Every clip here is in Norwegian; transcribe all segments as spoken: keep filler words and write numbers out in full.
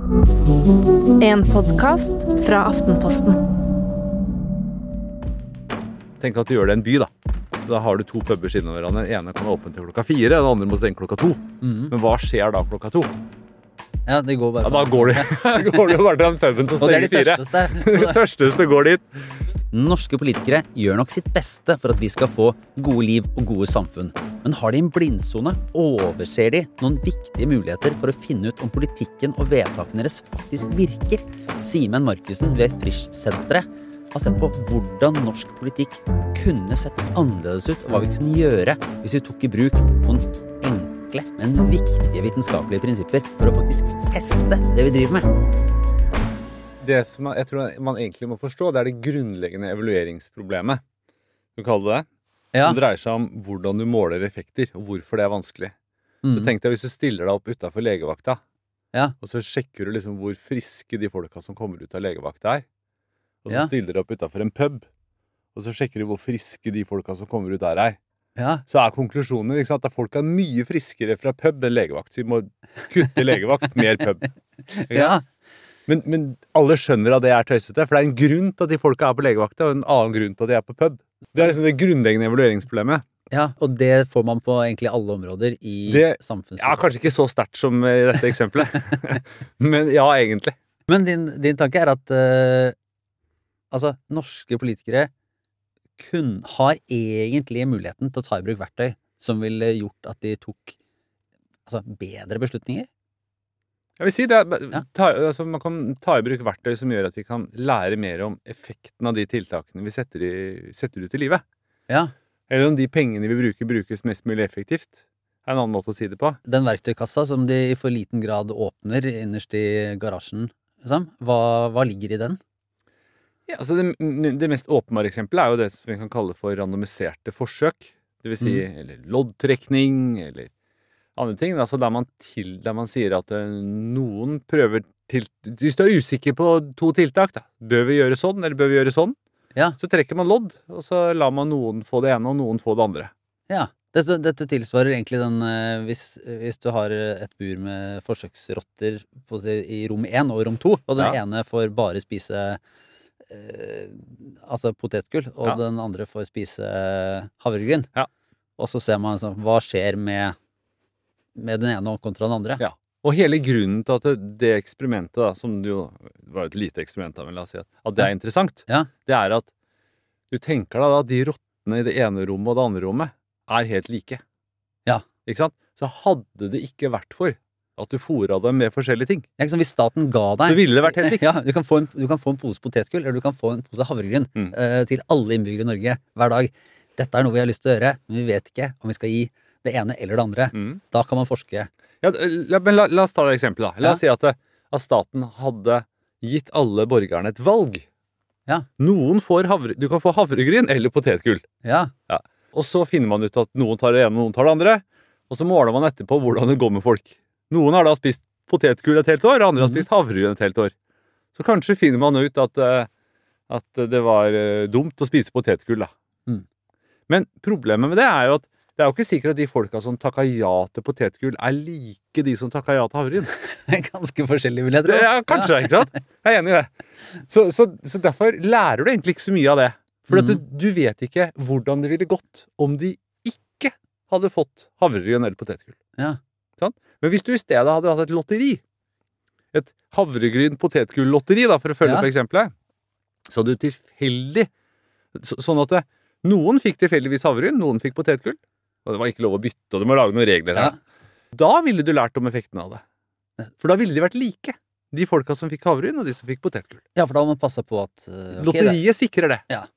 En podcast fra Aftenposten. Tenk at du gjør det i en by da. Så da har du to pubber siden av hverandre. Den ene kan være åpen til klokka fire, den andre må stenge klokka to. Mhm. Men hva skjer da klokka to? Ja, det går bare Ja, da går du, går du bare til den puben som Og det er stenger de fire. tørsteste. De tørsteste går dit. Norske politikere gjør nok sitt beste for at vi skal få gode liv og gode samfunn. Men har de en blindsone, overser de noen viktige muligheter for å finne ut om politikken og vedtakene deres faktisk virker. Simen Markussen ved Frisch-senteret har sett på hvordan norsk politikk kunne sett annerledes ut, og hva vi kunne gjøre hvis vi tok i bruk noen enkle, men viktige vitenskapelige prinsipper for å faktisk teste det vi driver med. Det som jeg tror man egentlig må forstå, det er det grunnleggende evalueringsproblemet. Du kaller det det. Ja. Det dreier seg om hvordan du måler effekter, og hvorfor det er vanskelig. Så Mhm. tenk deg hvis du stiller deg opp utenfor legevakta, Ja. og så sjekker du liksom hvor friske de folka som kommer ut av legevakta er. Og så Ja. stiller du opp utenfor en pub, og så sjekker du hvor friske de folka som kommer ut der er. Ja. Så er konklusjonen ikke sant, at folk er mye friskere fra pub enn legevakt. Så vi må kutte legevakt, mer pub. Ikke sant? Ja. Men, men alle skjønner at det er tøysete, for det er en grunn til at de folka er på legevakta, og en annen grunn til at de er på pub. Det er liksom det grunnleggende evalueringsproblemet. Ja, og det får man på egentlig alle områder i Det- samfunnslivet. Ja, kanskje ikke så sterkt som i dette eksempelet. Men ja, egentlig. Men din, din tanke er at eh, altså, norske politikere kun har egentlig muligheten til å ta i bruk verktøy som ville gjort at de tok altså, bedre beslutninger? Jeg vil si det, er- Ja. ta, altså, man kan ta i bruk verktøy som gjør at vi kan lære mer om effekten av de tiltakene vi setter, i, setter ut i livet. Ja, Eller om de pengene vi bruker, brukes mest mulig effektivt. Det er en annen måte å si det på. den verktøykassa som de i for liten grad åpner innerst i garasjen, liksom. Hva, hva ligger i den? Ja, altså det, det mest åpenbare eksempelet er jo det som vi kan kalle for randomiserte forsøk. Det vil si, Mm. eller loddtrekning, eller andre ting. Altså der man, til, der man sier at eh, noen prøver til... Hvis du er usikker på to tiltak, da. Bør vi gjøre sånn, eller bør vi gjøre sånn? Ja. Så trekker man lodd, og så lar man noen få det ene, og noen få det andre. Ja, dette, dette tilsvarer egentlig den eh, hvis, hvis du har et bur med forsøksrotter på, si, i rom én og rom to, og den Ja. ene får bare spise eh, altså potetgull, og Ja. den andre får spise havregryn. Ja. Og så ser man sånn, hva skjer med, med den ene kontra den andre. Ja. Og hele grunnen til at det, det eksperimentet, da, som det jo var et lite eksperiment, da, men la oss si at, at det er interessant, Ja. det er at du tenker deg da at de rottene i det ene rommet og det andre rommet er helt like. Ja. Ikke sant? Så hadde det ikke vært for at du fôret dem med forskjellige ting, Det er ikke som hvis staten ga deg så ville det vært helt likt. Ja, du kan, få en, du kan få en pose potetgull, eller du kan få en pose havregryn Mm. eh, til alle innbyggere i Norge hver dag. Dette er noe vi har lyst til å gjøre, men vi vet ikke om vi skal gi det ene eller det andre. Mm. Da kan man forske. Ja, la, men la, la oss ta det eksempelet da. La oss Ja. si at, det- at staten hadde gitt alle borgerne et valg. Ja. Noen får havre, du kan få havregryn eller potetgull. Ja, Og så finner man ut at noen tar det ene, noen tar det andre. Og så måler man etterpå hvordan det går med folk. Noen har da spist potetgull et helt år, og andre har Mhm. spist havregryn et helt år. Så kanskje finner man ut at, eh, at det var eh, dumt å spise potetgull, da. Mm. Men problemet med det er jo at det er jo ikke sikkert at de folka som takka ja til potetgull, er like de som takka ja til havregryn. ganske forskjellig, vil jeg tro. Ja, kanskje, ikke sant? Jeg er enig i det. Så, så, så derfor lærer du egentlig ikke så mye av det. For at du, Mhm. du vet ikke hvordan det ville gått om de ikke hadde fått havregryn eller potetgull. Ja. Sant? Men hvis du i stedet hadde hatt et lotteri, et havregryn-potetgull-lotteri, da, for å følge Ja. opp eksempelet, så hadde du tilfeldig så, sånn at det, noen fikk tilfeldigvis havregryn, noen fikk potetgull, og det var ikke lov å bytte, og du må lage noen regler her. Ja. Da ville du lært om effekten av det. For da ville de vært like. De folka som fikk havregryn, og de som fikk potetgull. Ja, for da må man passe på at uh, ok, det- Lotteriet sikrer det. Ja.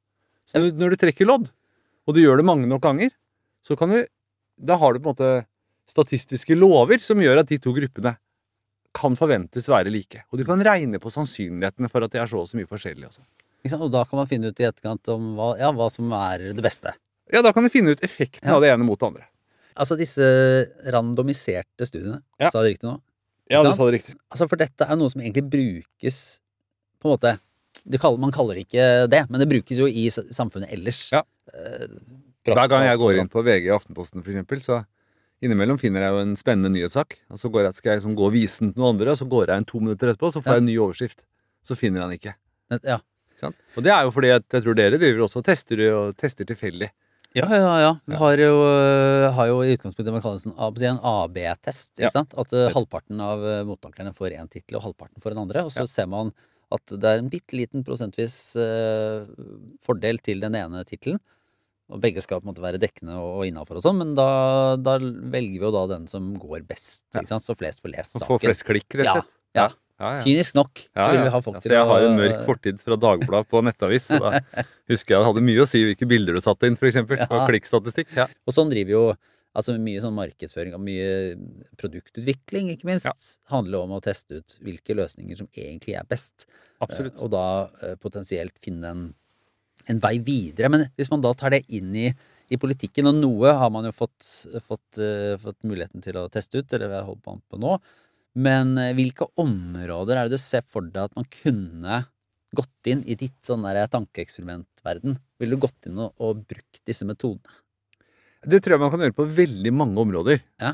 Så når- når du trekker lodd, og du gjør det mange nok ganger, så kan du, da har du på en måte statistiske lover som gjør at de to gruppene kan forventes være like. Og du kan regne på sannsynlighetene for at de er så og så mye forskjellige også. ikke sant? Og da kan man finne ut i etterkant om hva, ja, hva som er det beste. Ja, da kan du finne ut effekten Ja. av det ene mot det andre. Altså disse randomiserte studiene, Ja. sa jeg det riktig nå? Ja, Ikke du sant? sa det riktig. Altså, for dette er noe som egentlig brukes på en måte det kaller, Man kaller det ikke det, men det brukes jo i s- samfunnet ellers. Ja. Eh, Hver gang jeg går praktisk- inn på V G og Aftenposten for eksempel, så innimellom finner jeg jo en spennende nyhetssak, og så går jeg, skal jeg liksom gå og vise den til noen andre, og så går jeg en to minutter etterpå, så får Ja. jeg en ny overskrift. Så finner han ikke. Ja. Ikke sant? Og det er jo fordi at jeg tror dere driver også og tester, og tester tilfeldig. Ja, ja, ja. Vi har jo, øh, har jo i utgangspunktet man kaller det en A B-test, ikke Ja. sant? At uh, halvparten av uh, mottaklerne får en titel, og halvparten får en andre, og så Ja. ser man at det er en bitte liten prosentvis uh, fordel til den ene titelen, og begge skal på en måte være dekkende og, og innenfor og sånn, men da, da velger vi jo da den som går best, ikke sant? Så flest får lest Man saken. får flest klikk, rett og slett. Ja, ja. Ja, ja. Kynisk nok, Ja, så vil ja. vi ha folk Altså, til jeg har en å- mørk fortid fra Dagbladet på nettavis, så da husker jeg det hadde mye å si hvilke bilder du satte inn, for eksempel, Ja. og klikkstatistikk. Ja. Og sånn driver jo altså mye sånn markedsføring og mye produktutvikling, ikke minst, Ja. handler jo om å teste ut hvilke løsninger som egentlig er best. Absolutt. Eh, Og da eh, potensielt finne en, en vei videre. Men hvis man da tar det inn i, i politikken, og noe har man jo fått, fått, eh, fått muligheten til å teste ut, eller vi har holdt på på nå, men eh, hvilke områder er det du ser for deg at man kunne gått inn i ditt sånn der tankeeksperimentverden? Ville du gått inn og, og brukt disse metodene? Det tror jeg man kan gjøre på veldig mange områder. Ja.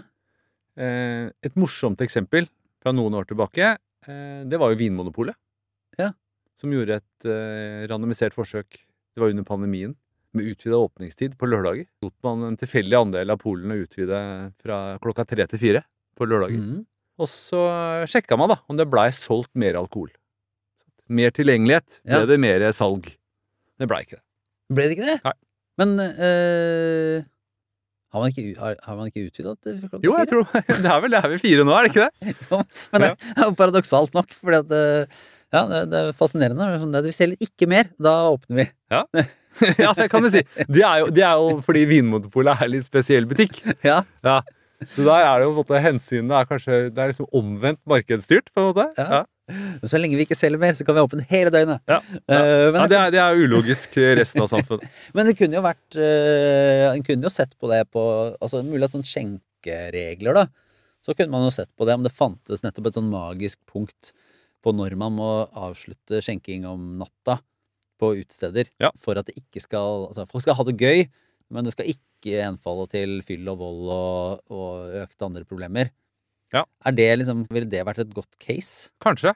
Eh, et morsomt eksempel fra noen år tilbake, eh, det var jo Vinmonopolet. Ja. Som gjorde et eh, randomisert forsøk, det var under pandemien, med utvidet åpningstid på lørdager. Lot man en tilfeldig andel av polene utvide fra klokka tre til fire på lørdager. Mhm. Og så sjekka man da om det blei solgt mer alkohol. Mer tilgjengelighet, ble Ja. det mer salg. Det blei ikke det. Ble det ikke det? Nei. Men eh, har, man ikke, u- har, har man ikke utvidet det? fra klokka Jo, jeg fire? tror det er vel det er vi fire nå, er det ikke det? Jo, men det er jo paradoksalt nok, fordi at eh, ja, det, det er fascinerende. Det er sånn, det, vi selger ikke mer, da åpner vi. Ja, det kan du si. Det er jo, det er jo fordi Vinmonopolet er en litt spesiell butikk. Ja, Ja. Så der er det jo på en måte hensynet er kanskje Det er liksom omvendt markedsstyrt, på en måte. Ja. Ja. Så lenge vi ikke selger mer, så kan vi åpne hele døgnet. Ja. Eh, men, Ja, det, er, det er ulogisk resten av samfunnet. men det kunne jo vært eh, En kunne jo sett på det på altså mulig at sånn skjenkeregler, da. Så kunne man jo sett på det om det fantes nettopp et sånn magisk punkt på når man må avslutte skjenking om natta på utesteder, Ja. for at det ikke skal altså folk skal ha det gøy, men det skal ikke henfalle til fyll og vold og, og økte andre problemer. Ja. Er det liksom, ville det vært et godt case? Kanskje.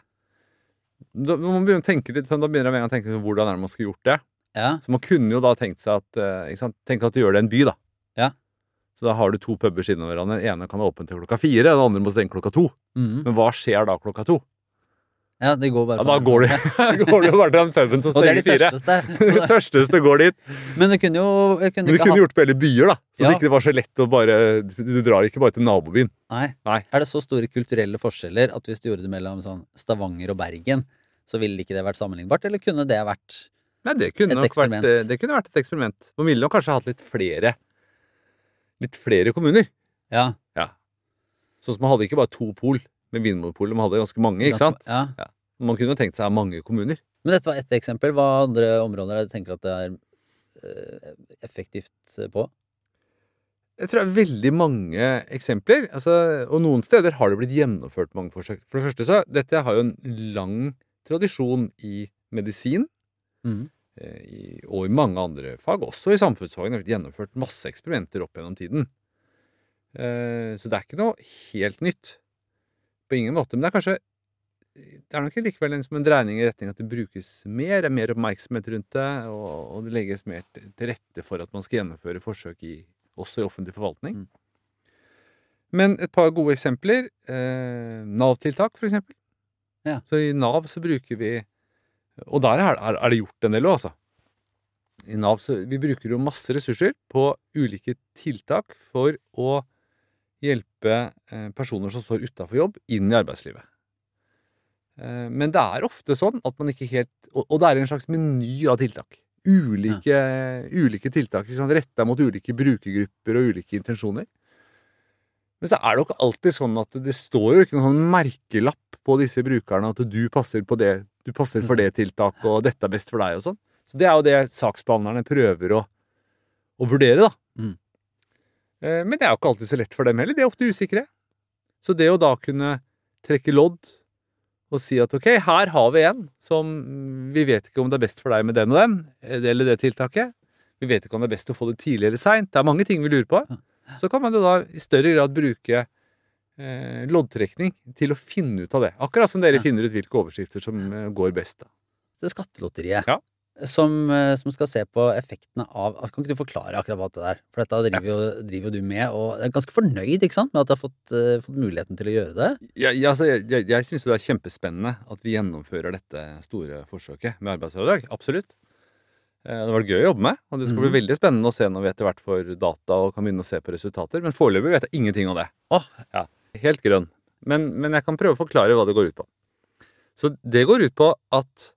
Da, man må begynne å tenke litt sånn, da begynner jeg med en gang å tenke sånn, hvordan er det man skal gjort det. Ja. Så man kunne jo da tenkt seg at eh, ikke sant? Tenk at du gjør det i en by, da. Ja. Så da har du to puber siden av hverandre. Den ene kan ha åpent til klokka fire, den andre må stenge klokka to. Mhm. Men hva skjer da klokka to? Ja, det går bare Ja, da går du, går du jo bare til den puben som Og det er stenger de fire. tørsteste. De tørsteste går dit. Men det kunne jo jeg kunne Men du ikke kunne ha- gjort det på hele byer, da. Så Ja. det ikke var så lett å bare Du drar ikke bare til nabobyen. Nei. Nei. Er det så store kulturelle forskjeller at hvis du gjorde det mellom sånn Stavanger og Bergen, så ville ikke det vært sammenlignbart, eller kunne det vært Nei, det kunne Et nok vært, eksperiment. eh, det kunne vært et eksperiment. Man ville nok kanskje hatt litt flere Litt flere kommuner. Ja. Ja. Sånn som man hadde ikke bare to pol med Vinmonopolet, man hadde ganske mange, ikke sant? Ja. Man kunne jo tenkt seg mange kommuner. Men dette var ett eksempel. Hva andre områder er det du tenker at det er eh, effektivt på? Jeg tror det er veldig mange eksempler, altså, og noen steder har det blitt gjennomført mange forsøk. For det første så, dette har jo en lang tradisjon i medisin, Mhm. eh, i, og i mange andre fag, også i samfunnsfagene har det blitt gjennomført masse eksperimenter opp gjennom tiden. Eh, så det er ikke noe helt nytt. På ingen måte, men det er kanskje, det er nok likevel en, som en dreining i retning at det brukes mer, det er mer oppmerksomhet rundt det, og, og det legges mer til til rette for at man skal gjennomføre forsøk i, også i offentlig forvaltning. Mm. Men et par gode eksempler. Eh, Nav-tiltak, for eksempel. Ja. Så i Nav så bruker vi, og der er, er, er det gjort en del også, altså. I Nav så vi bruker jo masse ressurser på ulike tiltak for å hjelpe eh, personer som står utenfor jobb, inn i arbeidslivet. Eh, men det er ofte sånn at man ikke helt, og, og det er en slags meny av tiltak. Ulike, ulike tiltak liksom, rettet mot ulike brukergrupper og ulike intensjoner. Men så er det jo ikke alltid sånn at det står jo ikke noen sånn merkelapp på disse brukerne at du passer på det, du passer for det tiltaket, og dette er best for deg og sånn. Så det er jo det saksbehandlerne prøver å, å vurdere, da. Mm. Eh, Men det er jo ikke alltid så lett for dem heller. De er ofte usikre. Så det å da kunne trekke lodd og si at ok, her har vi en som vi vet ikke om det er best for deg med den og den, det eller det tiltaket. Vi vet ikke om det er best å få det tidlig eller seint. Det er mange ting vi lurer på. så kan man jo da i større grad bruke eh, loddtrekning til å finne ut av det. Akkurat som dere Ja. finner ut hvilke overskrifter som eh, går best. Da. Det er skattelotteriet. Ja. Som, eh, som skal se på effektene av altså, Kan ikke du forklare akkurat hva det er? For dette driver jo, driver jo du med, og er ganske fornøyd ikke sant, med at du har fått, eh, fått muligheten til å gjøre det. Ja, ja, altså, jeg jeg, jeg syns det er kjempespennende at vi gjennomfører dette store forsøket med arbeidsfradrag. Absolutt. Eh, Det var gøy å jobbe med, og det skal bli Mhm. veldig spennende å se når vi etter hvert får data og kan begynne å se på resultater. Men foreløpig vet jeg ingenting om det. Åh, Ja, helt grønn. Men, men jeg kan prøve å forklare hva det går ut på. Så det går ut på at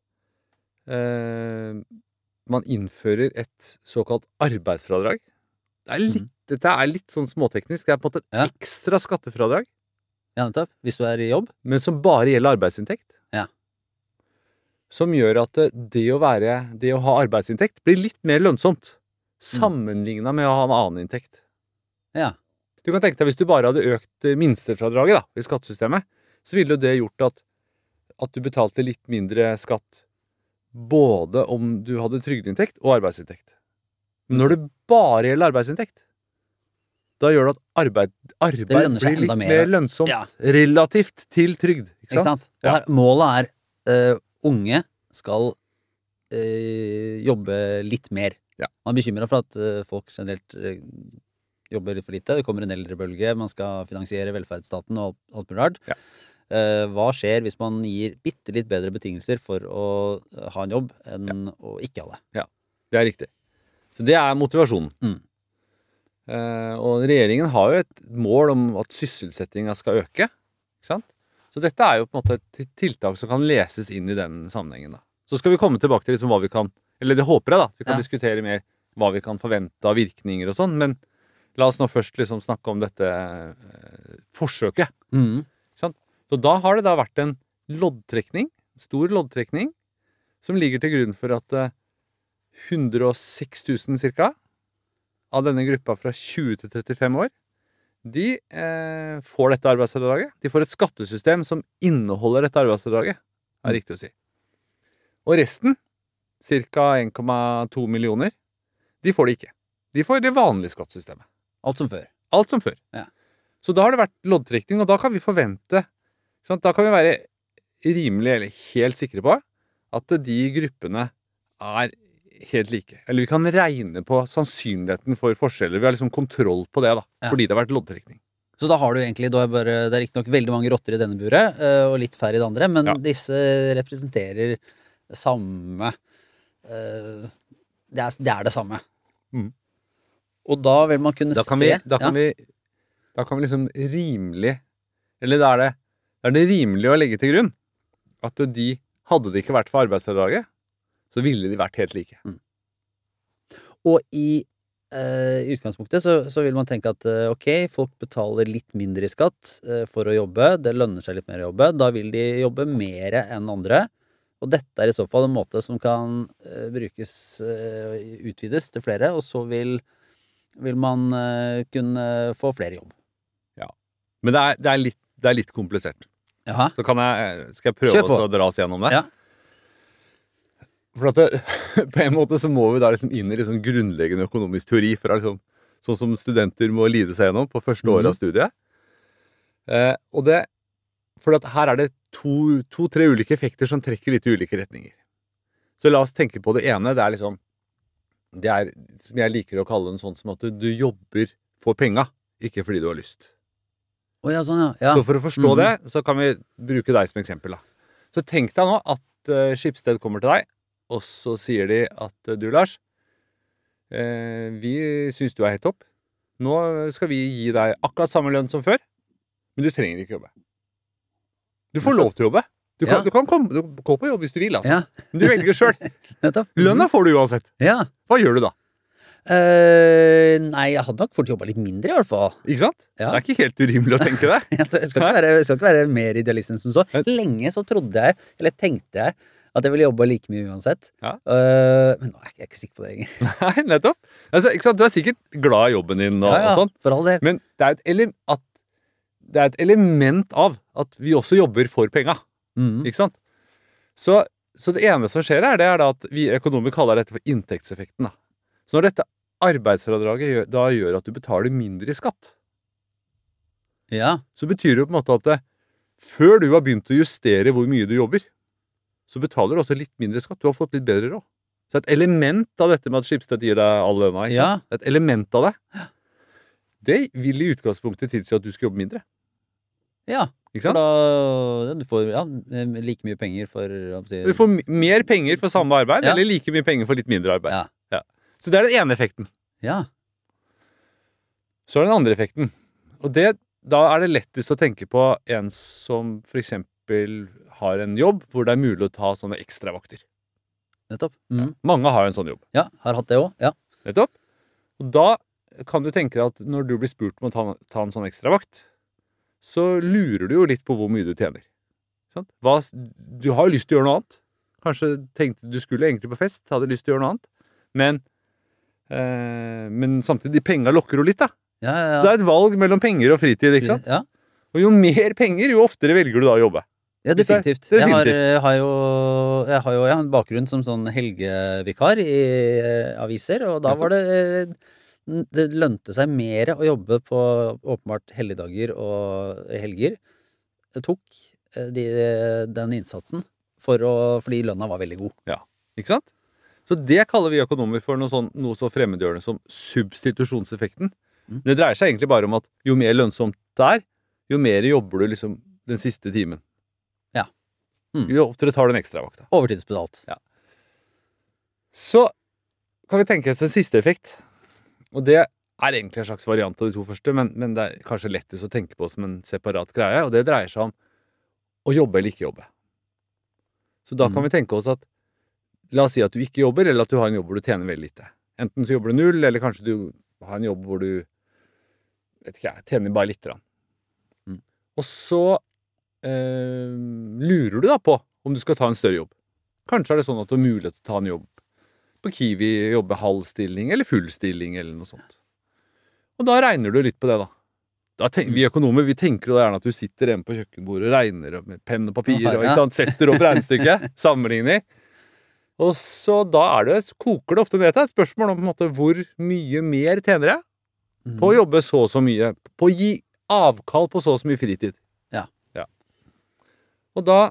eh, man innfører et såkalt arbeidsfradrag. Det er litt, Dette er litt sånn småteknisk. Det er på en måte et Ja. ekstra skattefradrag, ja, nettopp. Hvis du er i jobb. men som bare gjelder arbeidsinntekt. Ja. Som gjør at det, det, å være, det å ha arbeidsinntekt blir litt mer lønnsomt sammenlignet med å ha en annen inntekt. Ja. Du kan tenke deg hvis du bare hadde økt eh, minstefradraget da, i skattesystemet, så ville jo det gjort at, at du betalte litt mindre skatt både om du hadde trygdeinntekt og arbeidsinntekt. Men når det bare gjelder arbeidsinntekt, da gjør det at arbeid, arbeid lønner seg blir litt enda mer, mer. lønnsomt Ja. relativt til trygd. Ikke Ikke sant? sant? Og Ja. her, målet er eh, unge skal eh, jobbe litt mer. Ja. Man er bekymret for at eh, folk generelt eh, jobber litt for lite. Det kommer en eldrebølge, man skal finansiere velferdsstaten og alt, alt mulig rart. Ja. Eh, hva skjer hvis man gir bitte litt bedre betingelser for å eh, ha en jobb enn å ikke ha det? Det er riktig. Så det er motivasjonen. Mm. Eh, og regjeringen har jo et mål om at sysselsettinga skal øke. Ikke sant? Så dette er jo på en måte et tiltak som kan leses inn i den sammenhengen. Da. Så skal vi komme tilbake til liksom hva vi kan Eller det håper jeg, da. Vi kan Ja. diskutere mer hva vi kan forvente av virkninger og sånn. Men la oss nå først liksom snakke om dette eh, forsøket. Mm. Ikke sant? Så da har det da vært en loddtrekning, en stor loddtrekning, som ligger til grunn for at eh, hundre og seks tusen cirka av denne gruppa fra tjue til trettifem år, de eh, får dette arbeidsavdraget. De får et skattesystem som inneholder dette arbeidsavdraget, er riktig å si. Og resten, cirka en komma to millioner, de får det ikke. De får det vanlige skattesystemet. Alt som før. Alt som før. Ja. Så da har det vært loddtrekning, og da kan vi forvente, ikke sant? Da kan vi være rimelig eller helt sikre på at de gruppene er helt like. Eller vi kan regne på sannsynligheten for forskjeller. Vi har liksom kontroll på det, da, Ja. fordi det har vært loddtrekning. Så da har du egentlig, da er bare, det er riktignok veldig mange rotter i denne buret, eh, og litt færre i det andre, men Ja. disse representerer samme eh, det, er, det er det samme. Mm. Og da vil man kunne Da kan se vi, da kan ja, vi, da kan vi liksom rimelig Eller da er det, da er det rimelig å legge til grunn at de, hadde det ikke vært for arbeidsavdraget, så ville de vært helt like. Og i eh, utgangspunktet så, så vil man tenke at eh, ok, folk betaler litt mindre i skatt eh, for å jobbe, det lønner seg litt mer å jobbe, da vil de jobbe mer enn andre. Og dette er i så fall en måte som kan eh, brukes, eh, utvides til flere, og så vil, vil man eh, kunne få flere jobb. Men det er, det er, litt, det er litt komplisert. Jaha. Så kan jeg, skal jeg prøve Kjør på. også å dra oss gjennom det. Ja. For at det, på en måte så må vi da liksom inn i liksom grunnleggende økonomisk teori, fra liksom, sånn som studenter må lide seg gjennom på første året av studiet. Eh, og det, for at her er det to, to-tre ulike effekter som trekker litt i ulike retninger. Så la oss tenke på det ene. Det er liksom, det er, som jeg liker å kalle den sånn som at du, du jobber for penga, ikke fordi du har lyst. Å ja, sånn ja. ja. Så for å forstå Mhm. det, så kan vi bruke deg som eksempel. Da. Så tenk deg nå at uh, Schibsted kommer til deg, og så sier de at uh, du, Lars, eh, vi syns du er helt topp. Nå skal vi gi deg akkurat samme lønn som før, men du trenger ikke jobbe. Du får lov til å jobbe. Du kan, Ja. du kan komme du kan gå på jobb hvis du vil, altså. Ja, Men du velger sjøl. nettopp. Lønna får du uansett. Ja. Hva gjør du da? Eh, nei, jeg hadde nok fort jobba litt mindre, i hvert fall. Ikke sant? Ja. Det er ikke helt urimelig å tenke det. Jeg skal ikke være, jeg skal ikke være mer idealist enn som så. Lenge så trodde jeg, eller tenkte jeg, at jeg ville jobbe like mye uansett. Ja. Eh, men nå er jeg ikke sikker på det lenger. Nei, nettopp. Altså, ikke sant? Du er sikkert glad i jobben din og, Ja, ja, og sånn. for all del. Men det er, et ele at, det er et element av at vi også jobber for penga. Mhm. Ikke sant? Så, så det ene som skjer her, det er da at vi økonomer kaller dette for inntektseffekten. Da. Så når dette arbeidsfradraget gjør, da gjør at du betaler mindre i skatt, Ja. så betyr det jo på en måte at det, før du har begynt å justere hvor mye du jobber, så betaler du også litt mindre skatt. Du har fått litt bedre råd. Så et element av dette med at Schibsted gir deg all lønna, ikke sant? Et element av det, det vil i utgangspunktet tilsi at du skal jobbe mindre. Ja. Ikke For sant? da du får ja, like mye penger for å si, Du får m- mer penger for samme arbeid, Ja. eller like mye penger for litt mindre arbeid. Ja. Ja. Så det er den ene effekten. Ja. Så er det den andre effekten. Og det, da er det lettest å tenke på en som for eksempel har en jobb hvor det er mulig å ta sånne ekstravakter. Nettopp. Mm. Mange har jo en sånn jobb. Ja, har hatt det også. Ja. Nettopp. Og da kan du tenke deg at når du blir spurt om å ta, ta en sånn ekstravakt, så lurer du jo litt på hvor mye du tjener. Sant? Hva, du har jo lyst til å gjøre noe annet. Kanskje tenkte du skulle egentlig på fest, hadde lyst til å gjøre noe annet. Men, eh, men samtidig, penga lokker jo litt, da. Ja, ja, ja. Så det er et valg mellom penger og fritid, ikke sant? Ja. Og jo mer penger, jo oftere velger du da å jobbe. Ja, definitivt. Det er- Jeg har, definitivt. har jo, jeg har jo ja, en bakgrunn som sånn helgevikar i eh, aviser, og da var det eh, Det lønte seg mer å jobbe på åpenbart helligdager og helger. Det tok eh, de, den innsatsen for å, fordi lønna var veldig god. Ikke sant? Så det kaller vi økonomer for noe, sånn, noe så fremmedgjørende som substitusjonseffekten. Mm. Det dreier seg egentlig bare om at jo mer lønnsomt det er, jo mer jobber du liksom den siste timen. Ja. Mm. Jo oftere tar du en ekstravakta. Overtidsbetalt. Ja. Så kan vi tenke oss en siste effekt. Og det er egentlig en slags variant av de to første, men, men det er kanskje lettest å tenke på som en separat greie, og det dreier seg om å jobbe eller ikke jobbe. Så da kan Mm. vi tenke oss at, la oss si at du ikke jobber, eller at du har en jobb hvor du tjener veldig lite. Enten så jobber du null, eller kanskje du har en jobb hvor du, vet ikke jeg, tjener bare litt. Mm. Og så eh, lurer du da på om du skal ta en større jobb. Kanskje er det sånn at du har mulighet til å ta en jobb på Kiwi, jobbe halv stilling eller full stilling eller noe sånt. Og da regner du litt på det, da. da tenk, vi økonomer vi tenker jo gjerne at du sitter hjemme på kjøkkenbordet og regner med penn og papir og ikke sant, setter opp regnestykket, sammenligner. Og så da er det, koker det ofte ned til et spørsmål om på en måte, hvor mye mer tjener jeg Mm. på å jobbe så og så mye, på å gi avkall på så og så mye fritid. Ja. Ja. Og da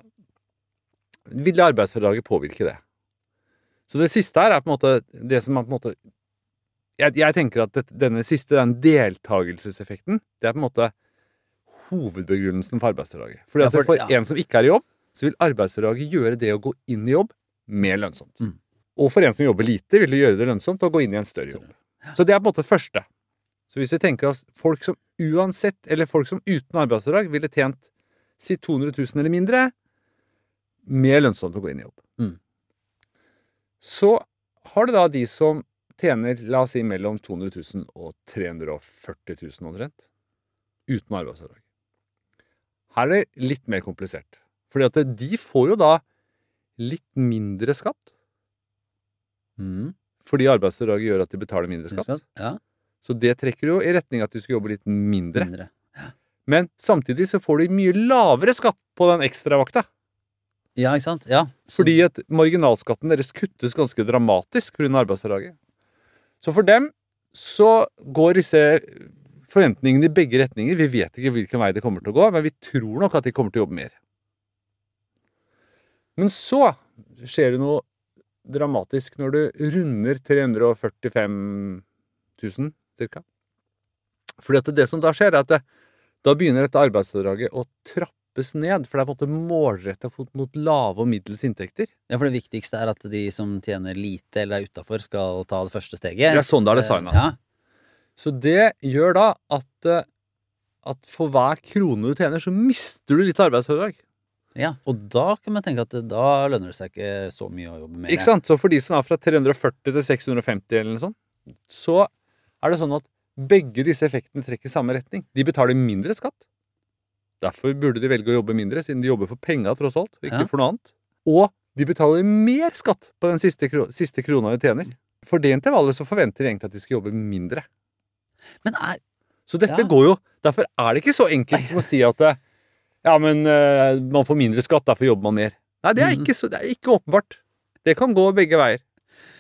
vil arbeidsfordraget påvirke det. Så det siste her er på en måte det som er på en måte Jeg, jeg tenker at det, denne siste, den deltagelseseffekten, det er på en måte hovedbegrunnelsen for arbeidsfordraget. Fordi Ja, at for- for ja. en som ikke er i jobb, så vil arbeidsfordraget gjøre det å gå inn i jobb mer lønnsomt. Mm. Og for en som jobber lite, vil det gjøre det lønnsomt å gå inn i en større jobb. Så det er på en måte første. Så hvis vi tenker oss folk som uansett, eller folk som uten arbeidsfordrag ville tjent si to hundre tusen eller mindre, mer lønnsomt å gå inn i jobb. Mm. Så har du da de som tjener, la oss si, mellom to hundre tusen og tre hundre og førti tusen omtrent, uten arbeidsfordrag. Her er det litt mer komplisert. Fordi at de får jo da litt mindre skatt, Mm. fordi arbeidsfordraget gjør at de betaler mindre Ikke skatt. sant? Ja. Så det trekker jo i retning at du skal jobbe litt mindre. Mindre. Men samtidig så får du mye lavere skatt på den ekstravakta. Ja, ikke sant? Ja. Så- Fordi at marginalskatten deres kuttes ganske dramatisk på grunn av arbeidsfordraget. Så for dem så går disse forventningene i begge retninger. Vi vet ikke hvilken vei det kommer til å gå, men vi tror nok at de kommer til å jobbe mer. Men så skjer det noe dramatisk når du runder tre hundre og førtifem tusen, cirka. Fordi at det som da skjer, er at det, da begynner dette arbeidsfordraget å trappes ned, for det er på en måte målrettet mot, mot lave og middels inntekter. Ja, for det viktigste er at de som tjener lite eller er utenfor skal ta det første steget. Det er sånn det er designet. Ja. Så det gjør da at, eh, at for hver krone du tjener, så mister du litt arbeidsfordrag. Ja, og da kan man tenke at det, da lønner det seg ikke så mye å jobbe mer. Ikke sant? Så for de som er fra tre hundre og førti til seks hundre og femti eller noe sånt, så er det sånn at begge disse effektene trekker i samme retning. De betaler mindre skatt. Derfor burde de velge å jobbe mindre, siden de jobber for penga tross alt, og ikke Ja. for noe annet. Og de betaler mer skatt på den siste, kro siste krona de tjener. For det intervallet så forventer de egentlig at de skal jobbe mindre. Men er Så dette Ja. går jo, derfor er det ikke så enkelt som å si at eh, ja, men eh, man får mindre skatt, derfor jobber man mer. Nei, det er Mhm. ikke, så, det er ikke åpenbart. Det kan gå begge veier.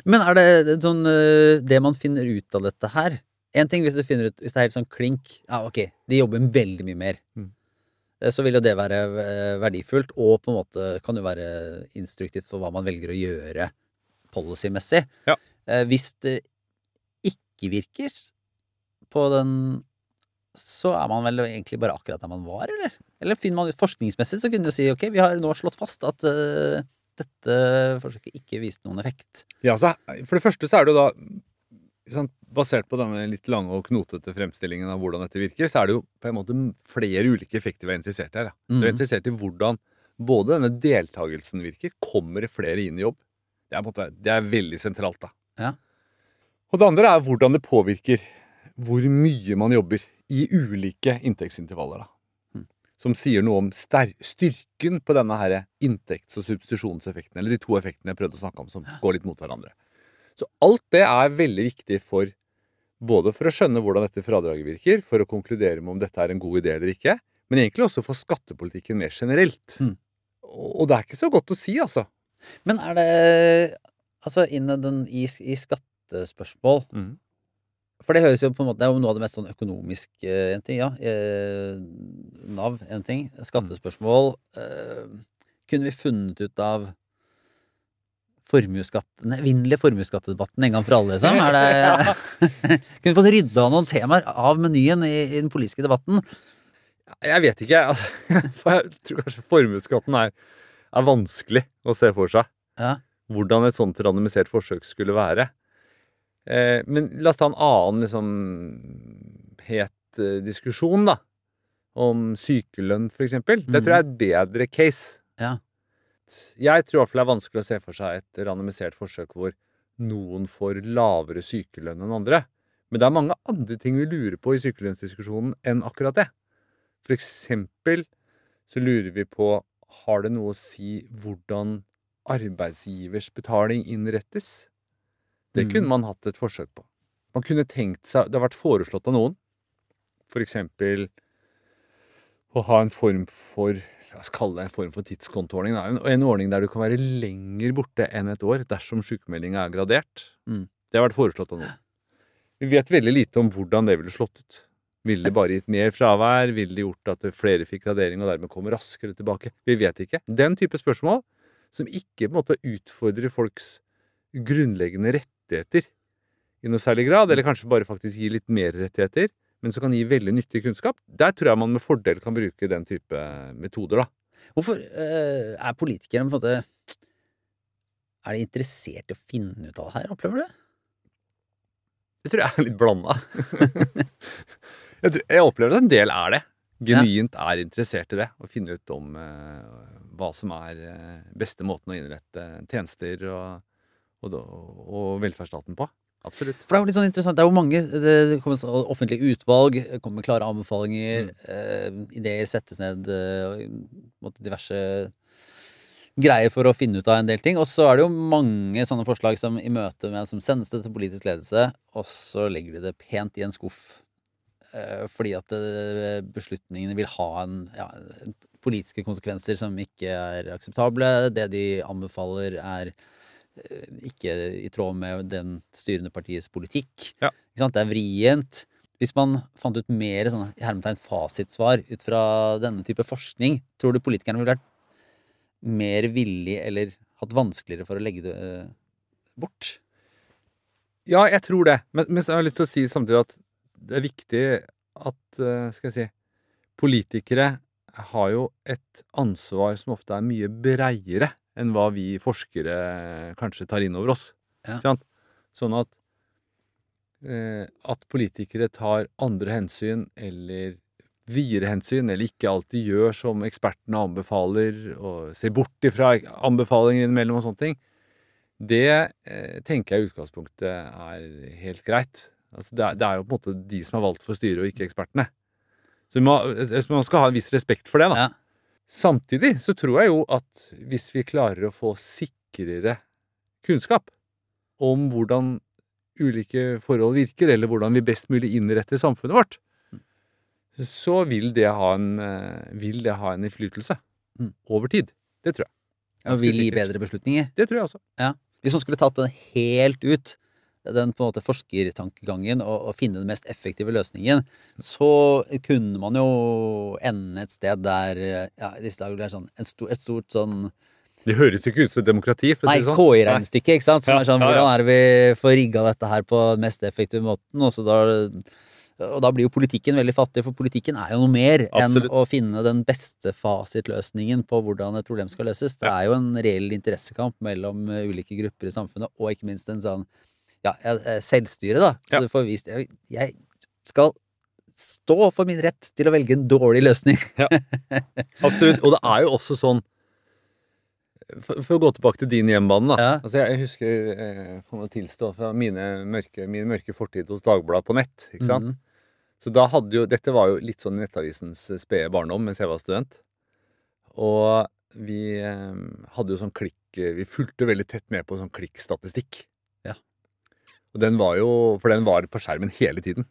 Men er det det sånn, eh, det man finner ut av dette her? En ting hvis du finner ut, hvis det er helt sånn klink, ja ok, de jobber veldig mye mer. Mm. Eh, Så vil jo det være eh, verdifullt, og på en måte kan jo være instruktivt for hva man velger å gjøre policymessig. Ja. Eh, Hvis det ikke virker på den, så er man vel egentlig bare akkurat der man var, eller? Eller finner man ut forskningsmessig, så kunne du si, ok, vi har nå slått fast at eh, dette forsøket ikke viste noen effekt. Ja, så, for det første så er det jo da sant, basert på denne litt lange og knotete fremstillingen av hvordan dette virker, så er det jo på en måte flere ulike effekter vi er interessert i her. Ja. Så vi er Mhm. interessert i hvordan både denne deltagelsen virker, kommer flere inn i jobb. Det er, på en måte, det er veldig sentralt da. Ja. Og det andre er hvordan det påvirker hvor mye man jobber i ulike inntektsintervaller da. Mm. Som sier noe om ster- styrken på denne her inntekts- og substitusjonseffekten, eller de to effektene jeg prøvde å snakke om som går litt mot hverandre. Så alt det er veldig viktig for både for å skjønne hvordan dette fradraget virker, for å konkludere med om dette er en god idé eller ikke, men egentlig også for skattepolitikken mer generelt. Mm. Og og det er ikke så godt å si, altså. Men er det, altså innen den, i, i skattespørsmål, for det høres jo på en måte, det er jo noe av det mest sånn økonomisk eh, en ting, ja, eh, Nav en ting, skattespørsmål, eh, kunne vi funnet ut av formueskatt, den evinnelige formuesskattedebatten en gang for alle, liksom? Er det, kunne vi fått rydda noen temaer av menyen i, i den politiske debatten? Jeg vet ikke, altså, for jeg tror kanskje formuesskatten er, er vanskelig å se for seg. Ja. Hvordan et sånt randomisert forsøk skulle være. Eh, men la oss ta en annen liksom, het eh, diskusjon da, om sykelønn for eksempel. Det tror jeg er et bedre case. Ja. Jeg tror i hvert fall det er vanskelig å se for seg et randomisert forsøk hvor noen får lavere sykelønn enn andre. Men det er mange andre ting vi lurer på i sykelønnsdiskusjonen enn akkurat det. For eksempel så lurer vi på, har det noe å si hvordan arbeidsgivers betaling innrettes? Det Mm. kunne man hatt et forsøk på. Man kunne tenkt seg, det har vært foreslått av noen, for eksempel å ha en form for, la oss kalle det en form for tidskontoordning, da. En, en ordning der du kan være lenger borte enn et år dersom sykemeldingen er gradert. Mm. Det har vært foreslått av noen. Vi vet veldig lite om hvordan det ville slått ut. Ville det bare gitt mer fravær? Ville det gjort at flere fikk gradering og dermed kom raskere tilbake? Vi vet ikke. Den type spørsmål som ikke på en måte utfordrer folks grunnleggende rettigheter i noe særlig grad, eller kanskje bare faktisk gi litt mer rettigheter, men som kan gi veldig nyttig kunnskap. Der tror jeg man med fordel kan bruke den type metoder da. Hvorfor eh, er politikerne på en måte, er de interessert i å finne ut av det her, opplever du det? Det tror jeg er litt blandet. jeg, tror, jeg opplever at en del er det. Genuint er interessert i det, å finne ut om eh, hva som er eh, beste måten å innrette tjenester og, og, og velferdsstaten på. Absolutt. For det er jo litt sånn interessant, det er jo mange, det det kommer så- offentlige utvalg, det kommer klare anbefalinger, eh, ideer settes ned, eh, og på en måte diverse greier for å finne ut av en del ting, og så er det jo mange sånne forslag som i møte med, som sendes det til politisk ledelse, og så legger de det pent i en skuff, eh, fordi at eh, beslutningene vil ha en, ja, politiske konsekvenser som ikke er akseptable, det de anbefaler er eh, ikke i tråd med den styrende partiets politikk. Ja. Ikke sant? Det er vrient. Hvis man fant ut mer sånne, i hermetegn fasitsvar ut fra denne type forskning, tror du politikerne ville vært mer villig eller hatt vanskeligere for å legge det eh, bort? Ja, jeg tror det. Men, men så har jeg lyst til å si samtidig at det er viktig at, eh, skal jeg si, politikere har jo et ansvar som ofte er mye breiere enn hva vi forskere kanskje tar inn over oss. Ja. Ikke sant? Sånn at, eh, at politikere tar andre hensyn, eller videre hensyn, eller ikke alltid gjør som ekspertene anbefaler, og ser bort ifra anbefalinger innimellom og sånne ting, det eh, tenker jeg i utgangspunktet er helt greit. Altså, det, er, det er jo på en måte de som er valgt for styret, og ikke ekspertene. Så man, man skal ha en viss respekt for det, da. Ja. Samtidig så tror jeg jo at hvis vi klarer å få sikrere kunnskap om hvordan ulike forhold virker, eller hvordan vi best mulig innretter samfunnet vårt, så vil det ha en, eh, vil det ha en innflytelse Mm. over tid. Det tror jeg. Og vil gi sikkert. bedre beslutninger. Det tror jeg også. Ja. Hvis man skulle tatt den helt ut, den på en måte forskertankegangen, og, og finne den mest effektive løsningen, så kunne man jo ende et sted der, ja, i disse dager, det er sånn, en stor, et stort sånn Det høres ikke ut som et demokrati, for å Nei, si det sånn. K I-regnstykke, ikke sant? Som Ja, er sånn, ja, ja. hvordan er det vi får rigga dette her på den mest effektive måten? Og, så da, og da blir jo politikken veldig fattig, for politikken er jo noe mer enn Absolutt. å finne den beste fasitløsningen på hvordan et problem skal løses. Det er jo en reell interessekamp mellom eh, ulike grupper i samfunnet, og ikke minst en sånn, ja, eh, selvstyre da. Så Ja. du får vist, jeg, jeg skal stå for min rett til å velge en dårlig løsning. Absolutt. Og det er jo også sånn, for, for å gå tilbake til din hjemmebane da. Ja. Altså jeg, jeg husker, eh, får man tilstå, fra mine mørke, min mørke fortid hos Dagbladet på nett, ikke sant? Mhm. Så da hadde jo, dette var jo litt sånn Nettavisens spede barndom mens jeg var student. Og vi eh, hadde jo sånn klikk, vi fulgte veldig tett med på sånn klikkstatistikk. Ja. Og den var jo, for den var på skjermen hele tiden.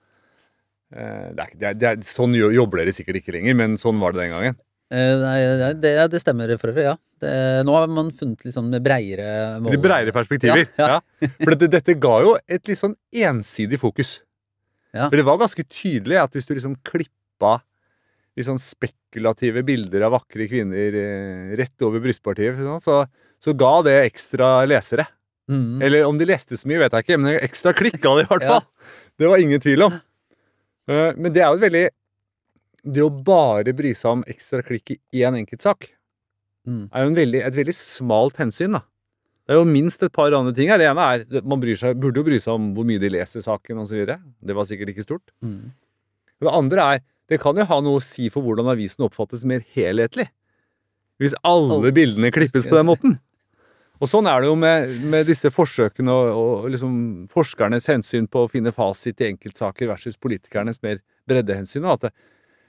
Eh, det er, ikke- det er, det er, sånn jo- jobber dere sikkert ikke lenger, men sånn var det den gangen. Eh, Nei, nei, det, ja, det stemmer for øvrig, ja. Det, nå har man funnet liksom breiere mål. Litt bredere perspektiver. Ja, ja. Ja. For dette, dette ga jo et litt sånn ensidig fokus. Ja. For det var ganske tydelig at hvis du liksom klippa litt sånn spekulative bilder av vakre kvinner eh, rett over brystpartiet, sånn, så, så ga det ekstra lesere. Mhm. Eller om de leste så mye, vet jeg ikke, men ekstra klikk ga det i hvert Ja. fall. Det var ingen tvil om. Eh, Men det er jo et veldig Det å bare bry seg om ekstra klikk i én enkelt sak, Mm. er jo en veldig, et veldig smalt hensyn, da. Det er jo minst et par andre ting her. Det ene er, det- man bryr seg, burde jo bry seg om hvor mye de leser saken og så videre. Det var sikkert ikke stort. Mm. Det andre er, det kan jo ha noe å si for hvordan avisen oppfattes mer helhetlig. Hvis alle Alle. bildene klippes på den måten. Og sånn er det jo med, med disse forsøkene og, og liksom forskernes hensyn på å finne fasit i enkeltsaker versus politikernes mer breddehensyn. Og at det,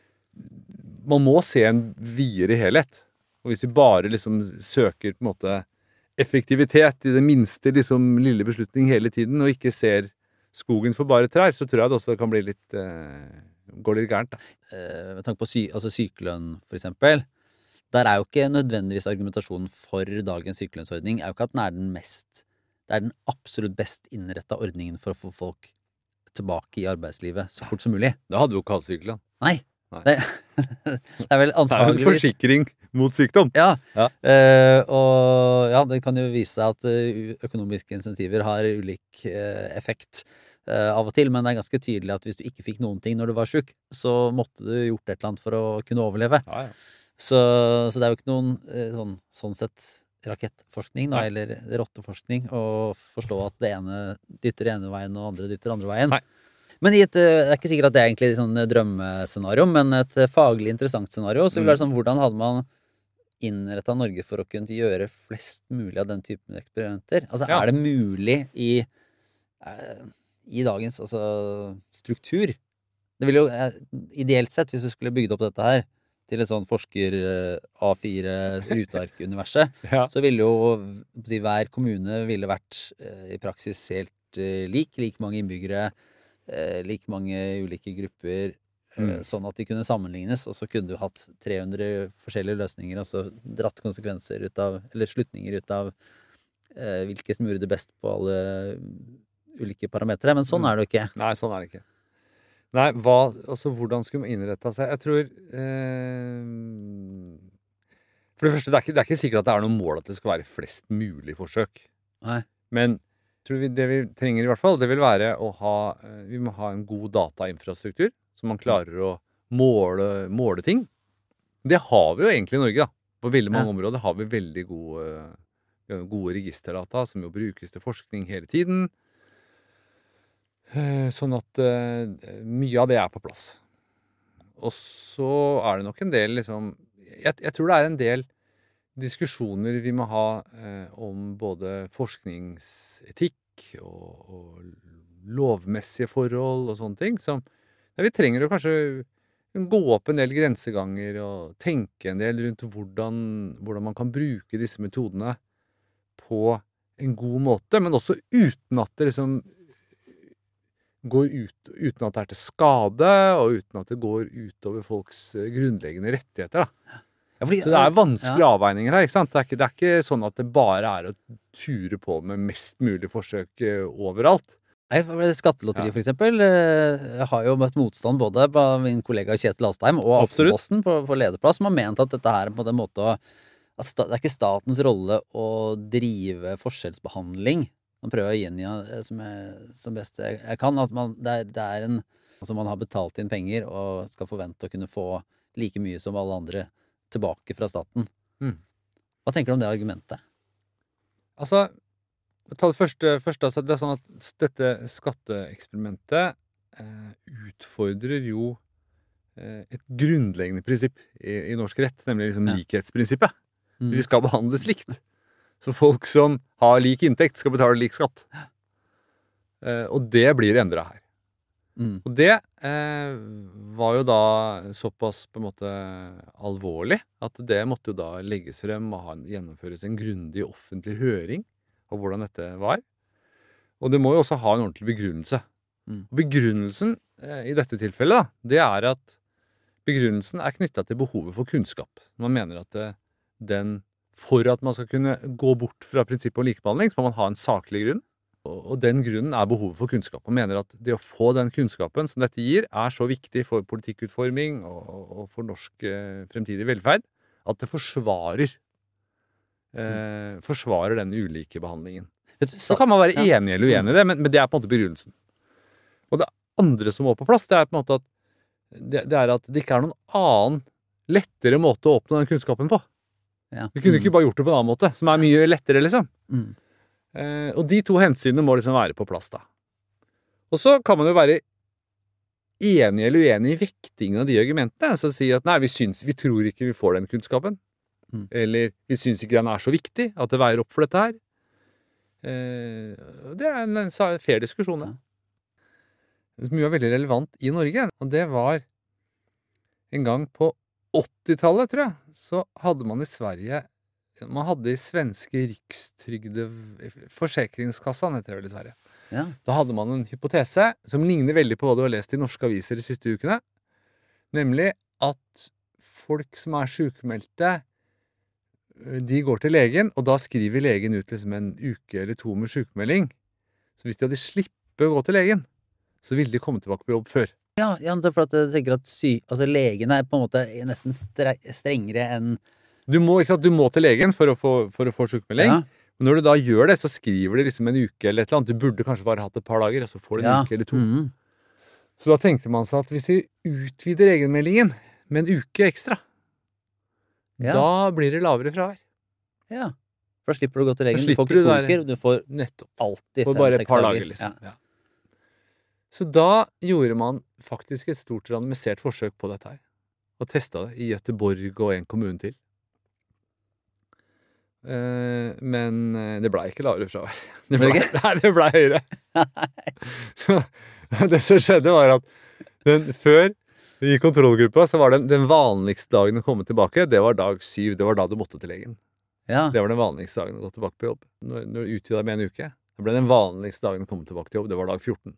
man må se en videre helhet. Og hvis vi bare liksom søker på en måte effektivitet i det minste liksom lille beslutning hele tiden, og ikke ser skogen for bare trær, så tror jeg det også kan bli litt eh, gå litt gærent, da. Eh, med tanke på sy altså sykelønn, for eksempel, der er jo ikke nødvendigvis argumentasjonen for dagens sykelønnsordning er jo ikke at den er den mest det er den absolutt best innretta ordningen for å få folk tilbake i arbeidslivet så fort som mulig. Da hadde vi jo ikke hatt sykelønn. Nei. Nei. Det, det er vel Det er jo en antageligvis forsikring mot sykdom. Ja, Ja. eh, og ja, det kan jo vise seg at eh, økonomiske insentiver har ulik eh, effekt eh, av og til, men det er ganske tydelig at hvis du ikke fikk noen ting når du var syk, så måtte du gjort et eller annet for å kunne overleve. Ja, ja. Så, så det er jo ikke noen eh, sånn, sånn sett rakettforskning, da, Nei. eller rotteforskning, å forstå at det ene dytter ene veien og andre dytter andre veien. Nei. Men i et, eh, det er ikke sikkert at det er egentlig et sånn drømmescenario, men et eh, faglig interessant scenario, så vil det være sånn, hvordan hadde man innrettet Norge for å kunne gjøre flest mulig av den typen eksperimenter? Altså, Ja. er det mulig i, eh, i dagens altså, struktur? Det ville jo, eh, ideelt sett, hvis du skulle bygd opp dette her til et sånn forsker eh, A fire ruteark-universet, Ja. så ville jo si, hver kommune ville vært eh, i praksis helt eh, lik, like mange innbyggere, eh, like mange ulike grupper, eh, Mm. sånn at de kunne sammenlignes, og så kunne du hatt tre hundre forskjellige løsninger, og så dratt konsekvenser ut av, eller slutninger ut av eh, hvilke som gjorde det best på alle ulike parametere, men sånn Mm. er det jo ikke. Nei, sånn er det ikke. Nei, hva, altså hvordan skulle man innrette seg? Jeg tror eh, For det første, det er, ikke, det er ikke sikkert at det er noe mål at det skal være flest mulig forsøk. Nei. Men jeg tror vi, det vi trenger i hvert fall, det vil være å ha eh, Vi må ha en god datainfrastruktur, så man klarer å måle, måle ting. Det har vi jo egentlig i Norge, da. På veldig mange Ja. områder har vi veldig gode, vi har gode registerdata som jo brukes til forskning hele tiden. Eh, Sånn at eh, mye av det er på plass. Og så er det nok en del liksom jeg, jeg tror det er en del diskusjoner vi må ha eh, om både forskningsetikk og, og lovmessige forhold og sånne ting. Som, ja, vi trenger jo kanskje gå opp en del grenseganger og tenke en del rundt hvordan, hvordan man kan bruke disse metodene på en god måte, men også uten at det liksom går ut, uten at det er til skade, og uten at det går utover folks eh, grunnleggende rettigheter, da. Ja, fordi, Så det er vanskelige ja. avveininger her, ikke sant? Det er ikke, det er ikke sånn at det bare er å ture på med mest mulig forsøk eh, overalt. Nei, for det Skattelotteri Ja. for eksempel eh, har jo møtt motstand både av min kollega Kjetil Alstheim og Absolutt. Aftenposten på, på lederplass, som har ment at dette her er på en måte å at sta, det er ikke statens rolle å drive forskjellsbehandling. Man prøver å gjengi det som, jeg, som best jeg, jeg kan, at man, det, er, det er en altså man har betalt inn penger og skal forvente å kunne få like mye som alle andre tilbake fra staten. Mm. Hva tenker du om det argumentet? Altså, ta det første, første altså, det er sånn at dette skatteeksperimentet eh, utfordrer jo eh, et grunnleggende prinsipp i, i norsk rett, nemlig liksom Ja. likhetsprinsippet. Mm. Vi skal behandles likt. Så folk som har lik inntekt skal betale lik skatt. Eh, og det blir endret her. Mm. Og det eh, var jo da såpass på en måte alvorlig at det måtte jo da legges frem og ha en, gjennomføres en grundig offentlig høring av hvordan dette var. Og det må jo også ha en ordentlig begrunnelse. Mm. Og begrunnelsen eh, i dette tilfellet da, det er at begrunnelsen er knyttet til behovet for kunnskap. Man mener at det, den, for at man skal kunne gå bort fra prinsippet om likebehandling, så må man ha en saklig grunn. Og den grunnen er behovet for kunnskap. Man mener at det å få den kunnskapen som dette gir, er så viktig for politikkutforming og, og for norsk eh, fremtidig velferd, at det forsvarer, eh, forsvarer den ulike behandlingen. Så kan man være Ja. enig eller uenig i det, men, men det er på en måte begrunnelsen. Og det andre som må på plass, det er på en måte at det, det er at det ikke er noen annen lettere måte å oppnå den kunnskapen på. Ja. Vi kunne ikke bare gjort det på en annen måte, som er mye lettere, liksom. Mm. Eh, og de to hensynene må liksom være på plass da. Og så kan man jo være enig eller uenig i vektingen av de argumentene. Altså si at nei, vi, syns, vi tror ikke vi får den kunnskapen. Mm. Eller vi syns ikke den er så viktig at det veier opp for dette her. Eh, det er en, en fair diskusjon. Da. Mye var veldig relevant i Norge. Og det var en gang på åttitallet, tror jeg, så hadde man i Sverige Man hadde i svenske Rikstrygde Forsäkringskassan, heter det vel i Sverige. Ja. Da hadde man en hypotese som ligner veldig på hva du har lest i norske aviser de siste ukene. Nemlig at folk som er sykemeldte, de går til legen, og da skriver legen ut liksom en uke eller to med sykemelding. Så hvis de hadde slippet å gå til legen, så ville de komme tilbake på jobb før. Ja, ja, det er for at jeg tenker at sy, altså legen er på en måte nesten stre, strengere enn Du må, ikke sant, du må til legen for å få, for å få sykemelding. Ja. Men når du da gjør det, så skriver de liksom en uke eller et eller annet. Du burde kanskje bare hatt et par dager, og så får du en Ja. uke eller to. Mhm. Så da tenkte man seg at hvis vi utvider egenmeldingen med en uke ekstra, Ja. da blir det lavere fravær. Ja. For da slipper du å gå til Da legen. Du får slipper ikke du to der- uker, du får Nettopp. alltid For bare et fem-seks par dager. dager, liksom. Ja. Ja. Så da gjorde man faktisk et stort randomisert forsøk på dette her. Og testa det i Göteborg og en kommune til. Eh, men eh, det ble ikke lavere fravær. Det ble, Ble det nei, det ble høyere. Så det som skjedde var at den, før i kontrollgruppa så var den, den vanligste dagen å komme tilbake, det var dag syv. Det var da du måtte til legen. Ja. Det var den vanligste dagen å gå tilbake på jobb. Når, når du utvida med en uke, da ble den vanligste dagen å komme tilbake til jobb, det var dag fjorten.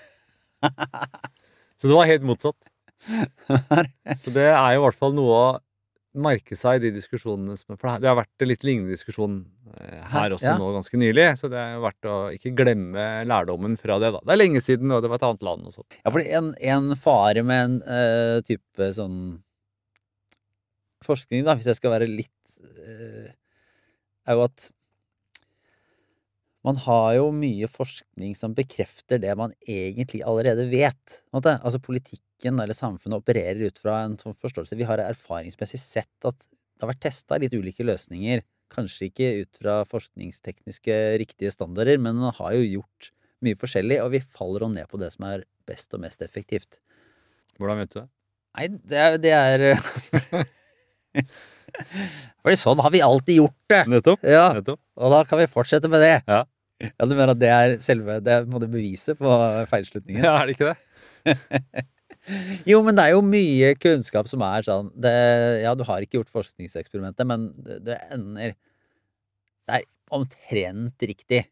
Så det var helt motsatt. Så det er jo i hvert fall noe å merke seg i de diskusjonene som, for det har vært en litt lignende diskusjon eh, her også Ja. nå ganske nylig, så det er jo verdt å ikke glemme lærdommen fra det da. Det er lenge siden, og det var et annet land og sånt. Ja, fordi en, en fare med en eh, type sånn forskning, da, hvis jeg skal være litt eh, er jo at man har jo mye forskning som bekrefter det man egentlig allerede vet. på en måte. Altså politikken eller samfunnet opererer ut fra en sånn forståelse. Vi har erfaringsmessig sett at det har vært testet litt ulike løsninger. Kanskje ikke ut fra forskningstekniske riktige standarder, men man har jo gjort mye forskjellig, og vi faller jo ned på det som er best og mest effektivt. Hvordan vet du det? Nei, det er, det er Fordi sånn har vi alltid gjort det. Nettopp. Ja, Nettopp. og da kan vi fortsette med det. Ja. Ja, du mener at det er selve, det er på en måte beviset på feilslutningen? Ja, er det ikke det? Jo, men det er jo mye kunnskap som er sånn, det, ja, du har ikke gjort forskningseksperimentet, men det, det ender, det er omtrent riktig.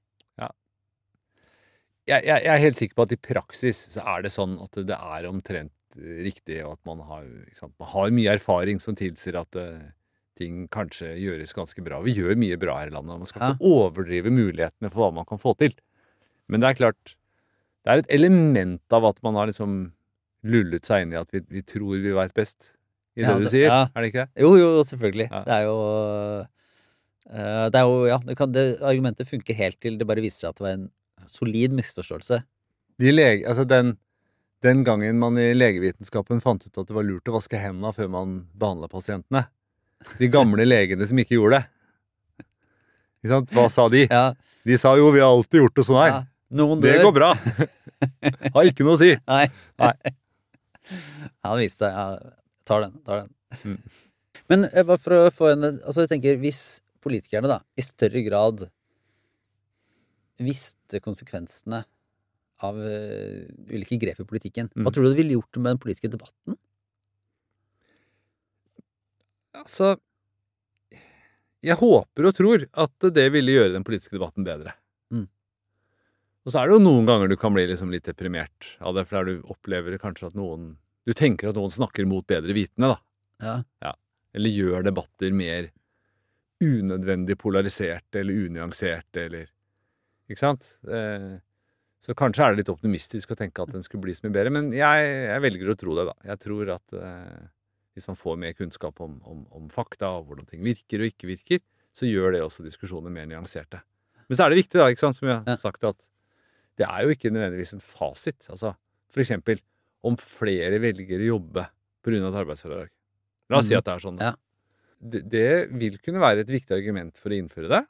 Jeg, jeg, jeg er helt sikker på at i praksis så er det sånn at det er omtrent riktig, og at man har, ikke sant, man har mye erfaring som tilsier at det, ting kanskje gjøres ganske bra. Vi gjør mye bra her i landet, og man skal Ja. ikke overdrive mulighetene for hva man kan få til. Men det er klart, det er et element av at man har liksom lullet seg inn i at vi, vi tror vi vet best i det Ja, du det- sier. ja. Er det ikke det? Jo, jo, selvfølgelig. Ja. Det er jo eh, Det er jo, ja, det kan, det, argumentet funker helt til det bare viser seg at det var en solid misforståelse. De lege, altså den, den gangen man i legevitenskapen fant ut at det var lurt å vaske hendene før man behandlet pasientene. De gamle legene som ikke gjorde det. Ikke sant? Hva sa de? Ja, De sa jo, vi har alltid gjort det sånn her. ja. Noen Det dør. går bra. Har ikke noe å si. Nei. Nei. Ja, det viste seg. Ja, tar den, tar den. Mm. Men eh, bare for å få en Altså, jeg tenker, hvis politikerne da i større grad visste konsekvensene av eh, ulike grep i politikken, hva Mm. tror du det ville gjort med den politiske debatten? Altså, jeg håper og tror at det ville gjøre den politiske debatten bedre. Mm. Og så er det jo noen ganger du kan bli liksom litt deprimert av det, for der du opplever kanskje at noen Du tenker at noen snakker mot bedre vitende, da. Ja. Eller gjør debatter mer unødvendig polariserte eller unyanserte, eller Ikke sant? Eh, så kanskje er det litt optimistisk å tenke at den skulle bli så mye bedre, men jeg, jeg velger å tro det, da. Jeg tror at eh, hvis man får mer kunnskap om, om, om fakta og hvordan ting virker og ikke virker, så gjør det også diskusjoner mer nyanserte. Men så er det viktig, da, ikke sant, som jeg har sagt, at det er jo ikke nødvendigvis en fasit. Altså, for eksempel, om flere velger å jobbe på grunn av et arbeidsfradrag. La oss si at det er sånn. Ja. Det, det vil kunne være et viktig argument for å innføre det.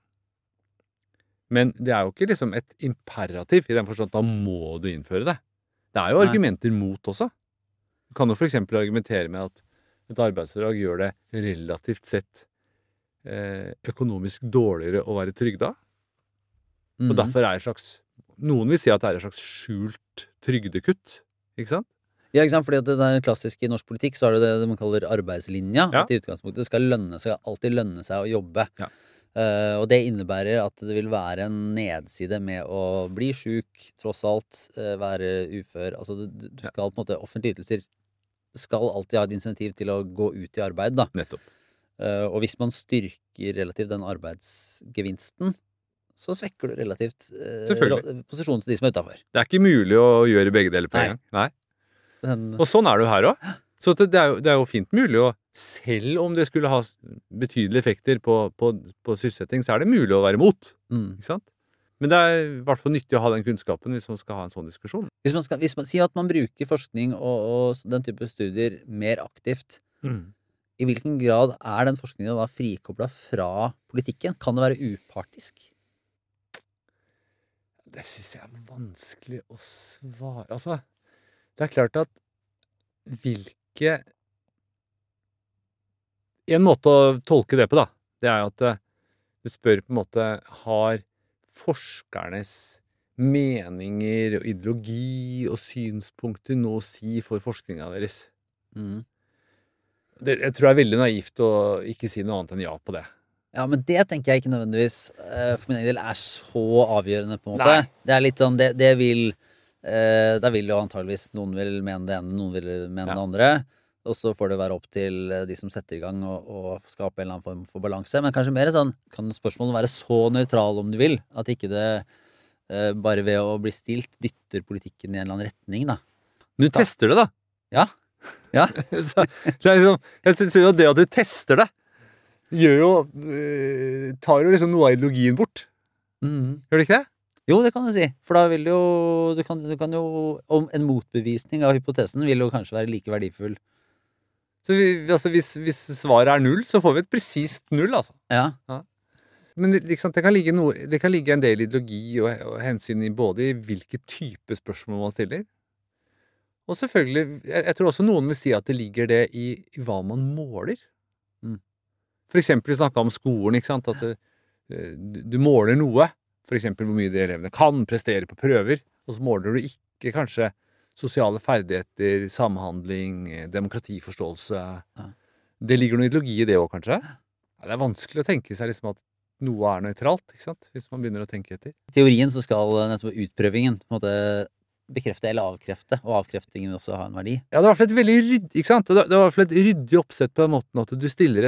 Men det er jo ikke liksom et imperativ i den forstand at da må du innføre det. Det er jo Nei. argumenter mot også. Du kan jo for eksempel argumentere med at et arbeidsfradrag gjør det relativt sett eh, økonomisk dårligere å være trygda. Og Mhm. derfor er det et slags Noen vil si at det er et slags skjult trygdekutt. Ikke sant? Ja, ikke sant? Fordi at det er klassisk i norsk politikk, så er det det man kaller arbeidslinja. Ja. At i utgangspunktet skal lønne seg, alltid lønne seg å jobbe. Ja. Eh, og det innebærer at det vil være en nedside med å bli syk, tross alt, eh, være ufør. Altså, du, du skal på en måte, offentlige ytelser skal alltid ha et insentiv til å gå ut i arbeid, da. Nettopp. Eh, og hvis man styrker relativt den arbeidsgevinsten, så svekker du relativt eh, Selvfølgelig. ro- posisjonen til de som er utenfor. Det er ikke mulig å gjøre begge deler på Nei. en gang. Nei. Den, Og sånn er det jo her òg. Så det, det, er jo, det er jo fint mulig å Selv om det skulle ha betydelige effekter på, på, på sysselsetting, så er det mulig å være mot. mm. Ikke sant? Men det er i hvert fall nyttig å ha den kunnskapen hvis man skal ha en sånn diskusjon. Hvis man, skal, hvis man sier at man bruker forskning og, og den type studier mer aktivt, i hvilken grad er den forskningen da frikoblet fra politikken? Kan det være upartisk? Det syns jeg er vanskelig å svare. Altså, det er klart at hvilke En måte å tolke det på, da, det er jo at eh, du spør på en måte Har forskernes meninger og ideologi og synspunkter noe å si for forskninga deres? Mm. Det, jeg tror det er veldig naivt å ikke si noe annet enn ja på det. Ja, men det tenker jeg ikke nødvendigvis eh, for min egen del er så avgjørende, på en måte. Nei. Det er litt sånn, det, det vil eh, Da vil jo antageligvis noen vil mene det ene, noen vil mene Ja. det andre. Og så får det være opp til eh, de som setter i gang og, og skape en eller annen form for balanse. Men kanskje mer sånn, kan spørsmålet være så nøytral om du vil, at ikke det eh, bare ved å bli stilt dytter politikken i en eller annen retning, da. Men du tester det, da. Ja. Ja. Så, det er liksom, jeg synes jo at det at du tester det, gjør jo øh, tar jo liksom noe av ideologien bort. Mhm. Gjør det ikke det? Jo, det kan du si. For da vil jo du kan, du kan jo om en motbevisning av hypotesen vil jo kanskje være like verdifull. Så vi, altså hvis, hvis svaret er null, så får vi et presist null, altså. Ja. Men det, liksom, det, kan ligge noe, det kan ligge en del ideologi og, og hensyn i både i hvilke type spørsmål man stiller. Og selvfølgelig, jeg, jeg tror også noen vil si at det ligger det i, i hva man måler. Mm. For eksempel vi snakket om skolen, ikke sant? At det, eh, du, du måler noe. For eksempel hvor mye de elevene kan prestere på prøver. Og så måler du ikke kanskje sosiale ferdigheter, samhandling, eh, demokratiforståelse. Ja. Det ligger noe ideologi i det også, kanskje. Ja, det er vanskelig å tenke seg liksom at noe er nøytralt, ikke sant? Hvis man begynner å tenke etter. I teorien så skal nettopp utprøvingen på en måte bekrefte eller avkrefte, og avkreftingen vil også ha en verdi. Ja, det var i hvert fall et veldig ryddig, ikke sant? Det var det var i hvert fall et ryddig oppsett på den måten at du stiller et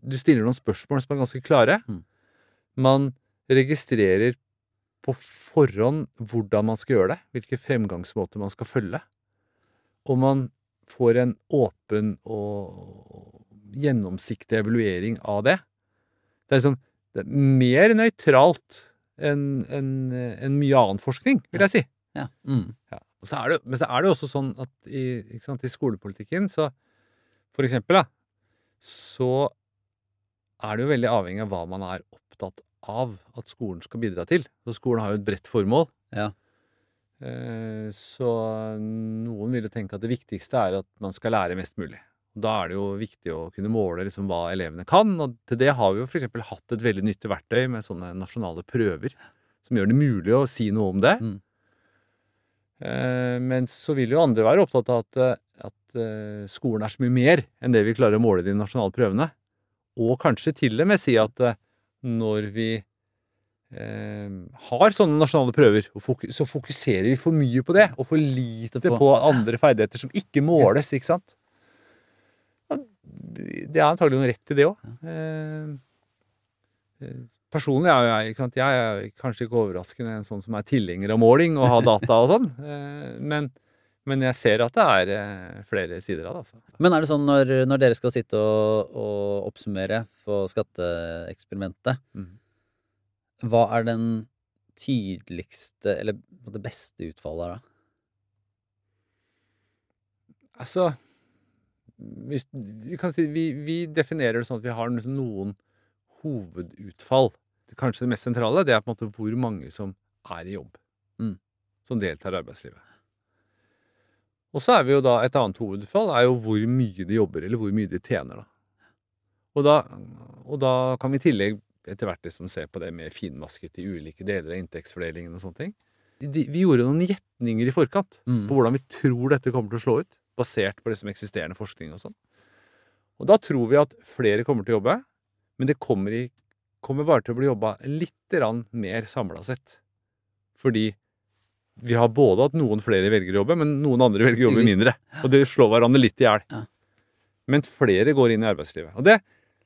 du stiller noen spørsmål som er ganske klare. Mm. Man registrerer på forhånd hvordan man skal gjøre det, hvilke fremgangsmåter man skal følge. Og man får en åpen og gjennomsiktig evaluering av det. Det er liksom det er mer nøytralt enn en, en mye annen forskning, vil jeg si. Ja. Mm. Ja. Og så er det, men så er det jo også sånn at i, ikke sant, i skolepolitikken, så for eksempel, da, så er det jo veldig avhengig av hva man er opptatt av at skolen skal bidra til. Så skolen har jo et bredt formål. Ja. Eh, så noen vil jo tenke at det viktigste er at man skal lære mest mulig. Da er det jo viktig å kunne måle liksom hva elevene kan, og til det har vi jo for eksempel hatt et veldig nyttig verktøy med sånne nasjonale prøver, som gjør det mulig å si noe om det. Mm. Eh, men så vil jo andre være opptatt av at, at eh, skolen er så mye mer enn det vi klarer å måle i de nasjonale prøvene. Og kanskje til og med si at eh, når vi eh, har sånne nasjonale prøver, og fokus, så fokuserer vi for mye på det, og for lite på, på andre ferdigheter som ikke måles, ikke sant? Det er antagelig noen rett i det også. Eh, personlig er jeg, ikke sant? Jeg er kanskje ikke overraskende en sånn som er tilhenger av måling og har data og sånn, eh, men, men jeg ser at det er eh, flere sider av det. Altså. Men er det sånn når, når dere skal sitte og, og oppsummere på skatteeksperimentet, Mm. hva er den tydeligste, eller det beste utfallet da? Altså, hvis, vi, kan si, vi, vi definerer det sånn at vi har noen hovedutfall. Det kanskje det mest sentrale, det er på en måte hvor mange som er i jobb. Mm. Som deltar i arbeidslivet. Og så er vi jo da, et annet hovedutfall er jo hvor mye de jobber, eller hvor mye de tjener da. Og da, og da kan vi i tillegg etter hvert liksom se på det med finvasket i ulike deler av inntektsfordelingen og sånne ting. De, vi gjorde noen gjetninger i forkant Mm. på hvordan vi tror dette kommer til å slå ut, basert på liksom eksisterende forskning og sånn. Og da tror vi at flere kommer til å jobbe, men det kommer, i, kommer bare til å bli jobba litt grann mer samlet sett. Fordi vi har både at noen flere velger å jobbe, men noen andre velger å jobbe mindre. Og det slår hverandre litt i hjel. Ja. Men flere går inn i arbeidslivet. Og det,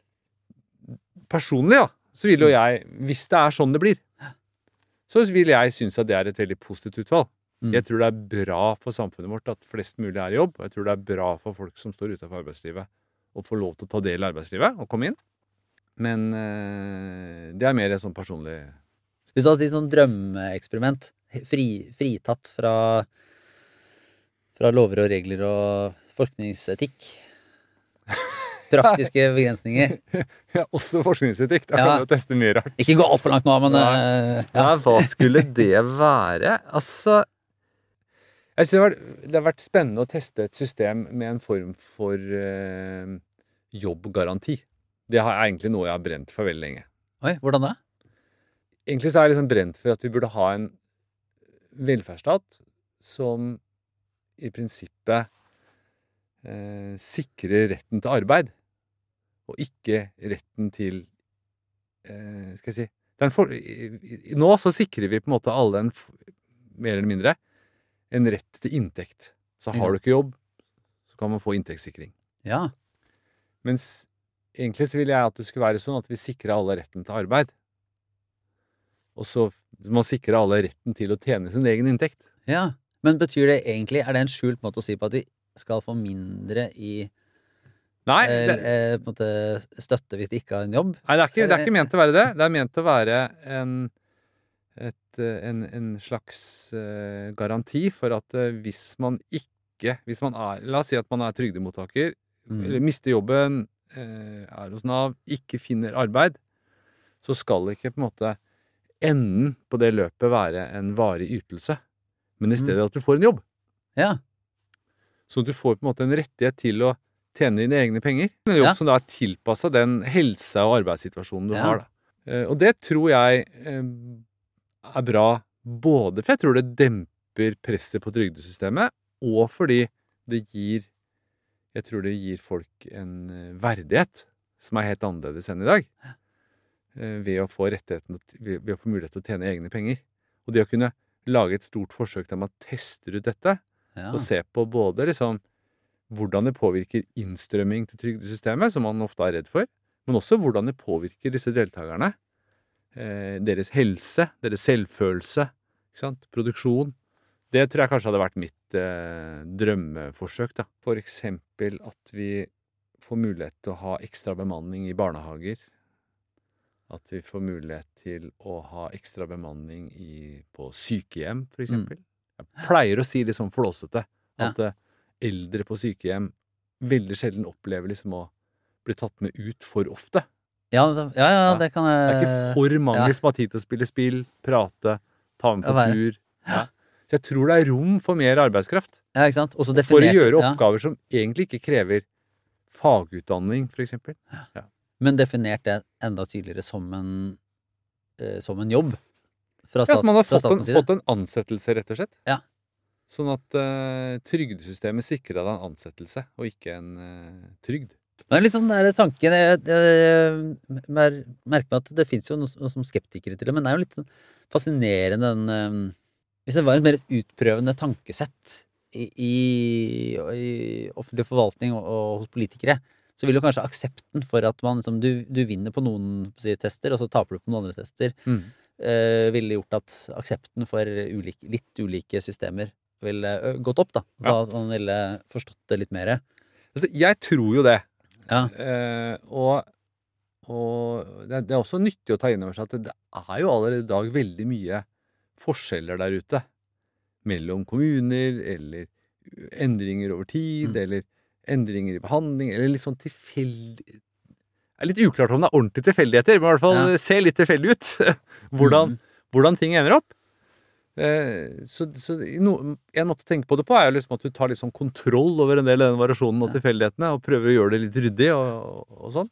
personlig ja, så vil jo jeg, hvis det er sånn det blir, så vil jeg synes at det er et veldig positivt utfall. Mm. Jeg tror det er bra for samfunnet vårt at flest mulig er i jobb, og jeg tror det er bra for folk som står utenfor arbeidslivet å få lov til å ta del i arbeidslivet og komme inn. Men øh, det er mer et sånn personlig... Hvis du hadde et sånn drømmeeksperiment, fri, fritatt fra, fra lover og regler og forskningsetikk, praktiske begrensninger. Ja, også forskningsetikk. Da Ja. kan du jo teste mye rart. Ikke gå alt for langt nå, men Nei. eh, Ja, hva skulle det være? Altså, jeg synes det har, vært, det har vært spennende å teste et system med en form for eh, jobbgaranti. Det har egentlig noe jeg har brent for veldig lenge. Oi, hvordan da? Egentlig så er jeg liksom brent for at vi burde ha en velferdsstat som i prinsippet eh, sikrer retten til arbeid, og ikke retten til eh, skal jeg si den for, i, i, Nå så sikrer vi på en måte alle en, mer eller mindre en rett til inntekt. Så har du ikke jobb, så kan man få inntektssikring. Ja. Mens egentlig så vil jeg at det skulle være sånn at vi sikrer alle retten til arbeid. Og så man sikrer alle retten til å tjene sin egen inntekt. Ja. Men betyr det egentlig, er det en skjult måte å si på at de skal få mindre i Nei, eh, det, eh, på en måte støtte hvis de ikke har en jobb? nei det, er ikke, det er ikke ment å være det. Det er ment å være en, et, en, en slags eh, garanti for at eh, hvis man ikke hvis man er, La oss si at man er trygdemottaker, Mm. eller mister jobben, eh, er hos Nav, ikke finner arbeid, så skal ikke på en måte enden på det løpet være en varig ytelse, men i stedet at du får en jobb. Ja. Så du får på en måte en rettighet til å tjene dine egne penger. En jobb Ja. som da er tilpasset den helse- og arbeidssituasjonen du Ja. har. Da. Eh, Og det tror jeg eh, er bra, både for jeg tror det demper presset på trygdesystemet, og fordi det gir, jeg tror det gir folk en eh, verdighet som er helt annerledes enn i dag. Eh, Ved å få rettigheten, ved ved å få mulighet til å tjene egne penger. Og det å kunne lage et stort forsøk der man tester ut dette, Ja. og se på både liksom hvordan det påvirker innstrømming til trygdesystemet, som man ofte er redd for, men også hvordan det påvirker disse deltakerne. Eh, deres helse, deres selvfølelse, ikke sant? Produksjon. Det tror jeg kanskje hadde vært mitt eh, drømmeforsøk, da. For eksempel at vi får mulighet til å ha ekstra bemanning i barnehager. At vi får mulighet til å ha ekstra bemanning i, på sykehjem, for eksempel. Jeg pleier å si litt sånn flåsete at ja. Eldre på sykehjem veldig sjelden opplever liksom å bli tatt med ut for ofte. Ja, ja, ja, det kan jeg... Det er ikke for mange ja. Som har tid til å spille spill, prate, ta med på ja, tur. Ja. Så jeg tror det er rom for mer arbeidskraft. Ja, ikke sant? Også for å gjøre oppgaver ja. Som egentlig ikke krever fagutdanning, for eksempel. Ja. Men definert det enda tydeligere som en, eh, som en jobb? Fra stat, ja, så man har fått en, fått en ansettelse, rett og slett. Ja. Sånn at uh, trygdesystemet sikrer deg en ansettelse, og ikke en uh, trygd. Det er litt sånn der tanken, jeg, jeg, jeg merker meg at det finnes jo noe som skeptikere til det, men det er jo litt sånn fascinerende den, um, hvis det var et mer utprøvende tankesett i, i, i offentlig forvaltning og, og hos politikere, så vil jo kanskje aksepten for at man liksom, du, du vinner på noen si, tester, og så taper du på noen andre tester, mm. uh, ville gjort at aksepten for ulike, litt ulike systemer ville gått opp, da. Så ja. At man ville forstått det litt mer. Altså, jeg tror jo det. Ja. Eh, og og det, det er også nyttig å ta inn over seg at det er jo allerede i dag veldig mye forskjeller der ute. Mellom kommuner, eller endringer over tid, mm. eller endringer i behandling, eller litt sånn tilfeldig... Det er litt uklart om det er ordentlig tilfeldigheter, men i hvert fall ja. Ser litt tilfeldig ut. hvordan, mm. hvordan ting ender opp. Eh, så, så no, en måte å tenke på det på er jo liksom at du tar litt sånn kontroll over en del av den variasjonen og tilfeldighetene, og prøver å gjøre det litt ryddig og, og, og sånn.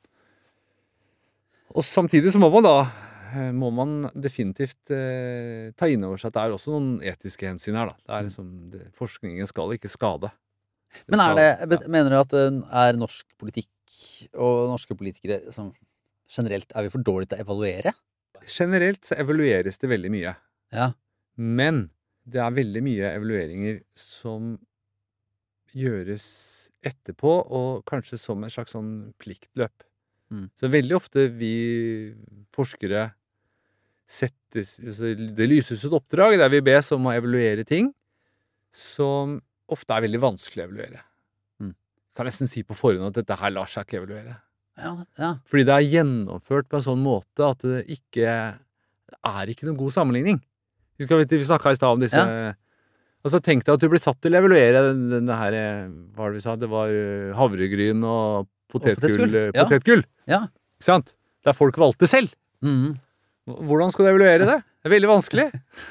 Og samtidig så må man da må man definitivt eh, ta inn over seg at det er også noen etiske hensyn her, da. Det er liksom, det, forskningen skal ikke skade. Det Men er det, ja. Mener du at det er norsk politikk og norske politikere som generelt, er vi for dårlige til å evaluere? Generelt så evalueres det veldig mye. Ja. Men det er veldig mye evalueringer som gjøres etterpå, og kanskje som en slags sånn pliktløp. Mm. Så veldig ofte vi forskere settes, det lyses ut oppdrag der vi bes om å evaluere ting som ofte er veldig vanskelig å evaluere. Mm. Jeg kan nesten si på forhånd at dette her lar seg ikke evaluere. Ja, ja. Fordi det er gjennomført på en sånn måte at det ikke det er ikke noen god sammenligning. Vi, vi snakket i sted om disse ja. Altså tenk deg at du blir satt til å evaluere denne her, hva var det vi sa, det var havregryn og potetgull, og potetgull. potetgull. Ja. Ikke sant? Der folk valgte selv. Mm. Hvordan skal du evaluere det? Det er veldig vanskelig.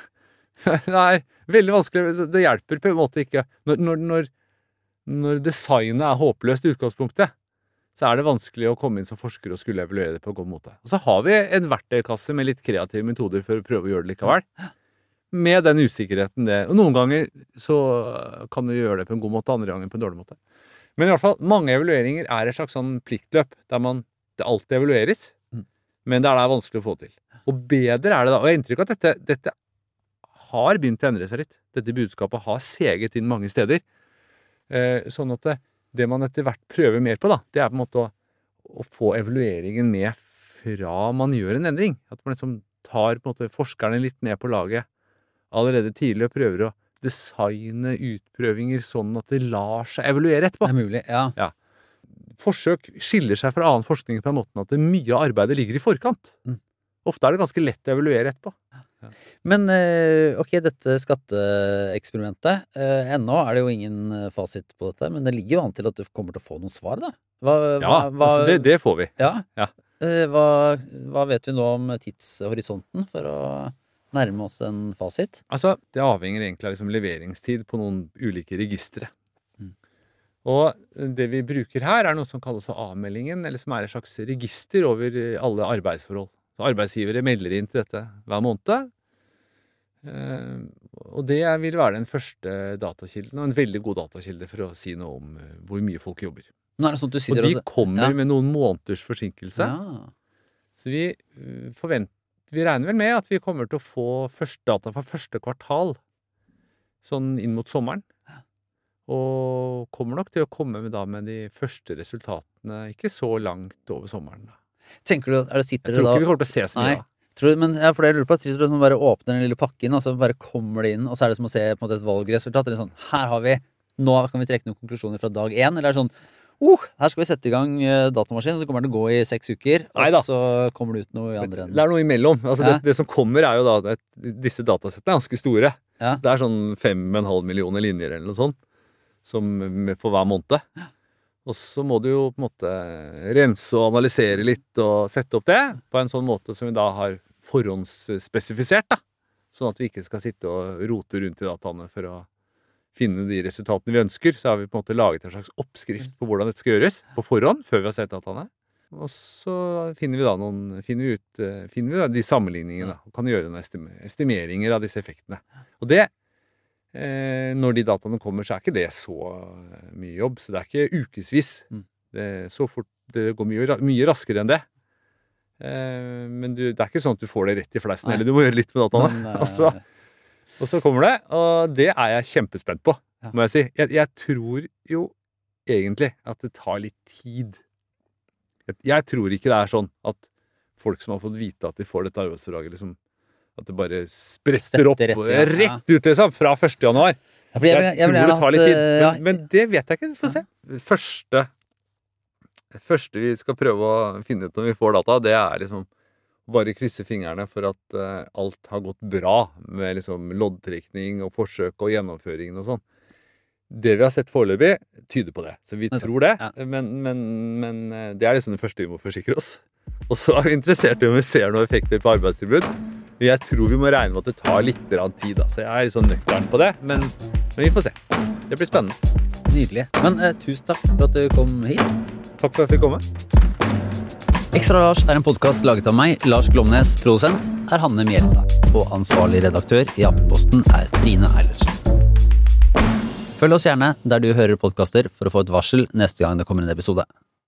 Det er veldig vanskelig, det hjelper på en måte ikke. Når, når, når, når designet er håpløst i utgangspunktet, så er det vanskelig å komme inn som forsker og skulle evaluere det på en god måte. Og så har vi en verktøykasse med litt kreative metoder for å prøve å gjøre det likevel. Med den usikkerheten det. Og noen ganger så kan du gjøre det på en god måte, andre ganger på en dårlig måte. Men i hvert fall, mange evalueringer er et slags sånn pliktløp, der man, det alltid evalueres, mm. men det er det vanskelig å få til. Og bedre er det da, og jeg har inntrykk av at dette, dette har begynt å endre seg litt. Dette budskapet har seget inn mange steder. Eh, sånn at det, det man etter hvert prøver mer på da, det er på en måte å, å få evalueringen med fra man gjør en endring. At man liksom tar på en måte forskerne litt med på laget allerede tidlig og prøver å designe utprøvinger sånn at det lar seg evaluere etterpå. Det er mulig, ja. ja. Forsøk skiller seg fra annen forskning på en måte at det mye av arbeidet ligger i forkant. Mm. Ofte er det ganske lett å evaluere etterpå. Ja. Men ok, dette skatteeksperimentet, ennå er det jo ingen fasit på dette, men det ligger jo an til at du kommer til å få noen svar da. Hva, ja, hva, altså det, det får vi. Ja. ja. Hva, hva vet vi nå om tidshorisonten for å nærme oss en fasit? Altså, det avhenger egentlig av liksom leveringstid på noen ulike registre. Mm. Og det vi bruker her er noe som kalles A-meldingen, eller som er et slags register over alle arbeidsforhold. Så arbeidsgivere melder inn til dette hver måned. Eh, og det vil være den første datakilden, og en veldig god datakilde for å si noe om hvor mye folk jobber. Nå er det sånn at du sier og de også, kommer ja. med noen måneders forsinkelse. Ja. Så vi forventer Vi regner vel med at vi kommer til å få første data fra første kvartal, sånn inn mot sommeren. Og kommer nok til å komme med, da, med de første resultatene, ikke så langt over sommeren. Da. Tenker du, er det sitter Jeg tror det da ikke vi kommer til å se så mye Nei. da. Tror du, men jeg, for det jeg lurer på, tror du sånn bare åpner den lille pakken, og så bare kommer det inn, og så er det som å se på en måte et valgresultat, eller sånn, her har vi, nå kan vi trekke noen konklusjoner fra dag én, eller er det sånn, uh, her skal vi sette i gang uh, datamaskinen, så kommer den til å gå i seks uker, og Neida. så kommer det ut noe i andre enden. Det er noe imellom. Altså, Ja. det, det som kommer er jo da at disse datasettene er ganske store. Ja. Så det er sånn fem og en halv millioner linjer eller noe sånt som med, på hver måned. Og så må du jo på en måte rense og analysere litt og sette opp det på en sånn måte som vi da har forhåndsspesifisert, da. Sånn at vi ikke skal sitte og rote rundt i dataene for å finne de resultatene vi ønsker. Så har vi på en måte laget en slags oppskrift på hvordan dette skal gjøres på forhånd, før vi har sett dataene. Og så finner vi da noen, finner vi ut, eh, finner vi da de sammenligningene, da, og kan gjøre noen estim estimeringer av disse effektene. Og det, eh, når de dataene kommer, så er ikke det så eh, mye jobb, så det er ikke ukesvis. Mm. Det, er så fort, det går mye, ra- mye raskere enn det. Eh, men du, det er ikke sånn at du får det rett i fleisen, Nei. eller du må gjøre litt med dataene. Men, eh, og, så, og så kommer det, og det er jeg kjempespent på, Ja. må jeg si. Jeg, jeg tror jo egentlig at det tar litt tid. Jeg, jeg tror ikke det er sånn at folk som har fått vite at de får dette arbeidsfordraget, liksom, at det bare spretter opp Setter rett, rett, ja. rett ut, liksom, fra første januar. Ja, fordi Jeg, jeg, vil- jeg vil tror gjerne det tar litt tid, hatt, men, eh, ja, men det vet jeg ikke. Vi får se. Det første, det første vi skal prøve å finne ut når vi får data, det er liksom bare krysse fingrene for at eh, alt har gått bra med liksom loddtrekning og forsøk og gjennomføringen og sånn. Det vi har sett foreløpig, tyder på det. Så vi Nettopp. tror det, Ja. men, men, men eh, det er liksom det første vi må forsikre oss. Og så er vi interessert i om vi ser noen effekter på arbeidstilbud. Jeg tror vi må regne med at det tar litt grann tid. Altså. Jeg er litt sånn nøktern på det, men, men vi får se. Det blir spennende. Nydelig. Men eh, tusen takk for at du kom hit. Takk for at jeg fikk komme. Ekstra Lars er en podcast laget av meg, Lars Glomnes. Produsent er Hanne Mjelstad. Og ansvarlig redaktør i Aftenposten er Trine Eilertsen. Følg oss gjerne der du hører podcaster for å få et varsel neste gang det kommer en episode.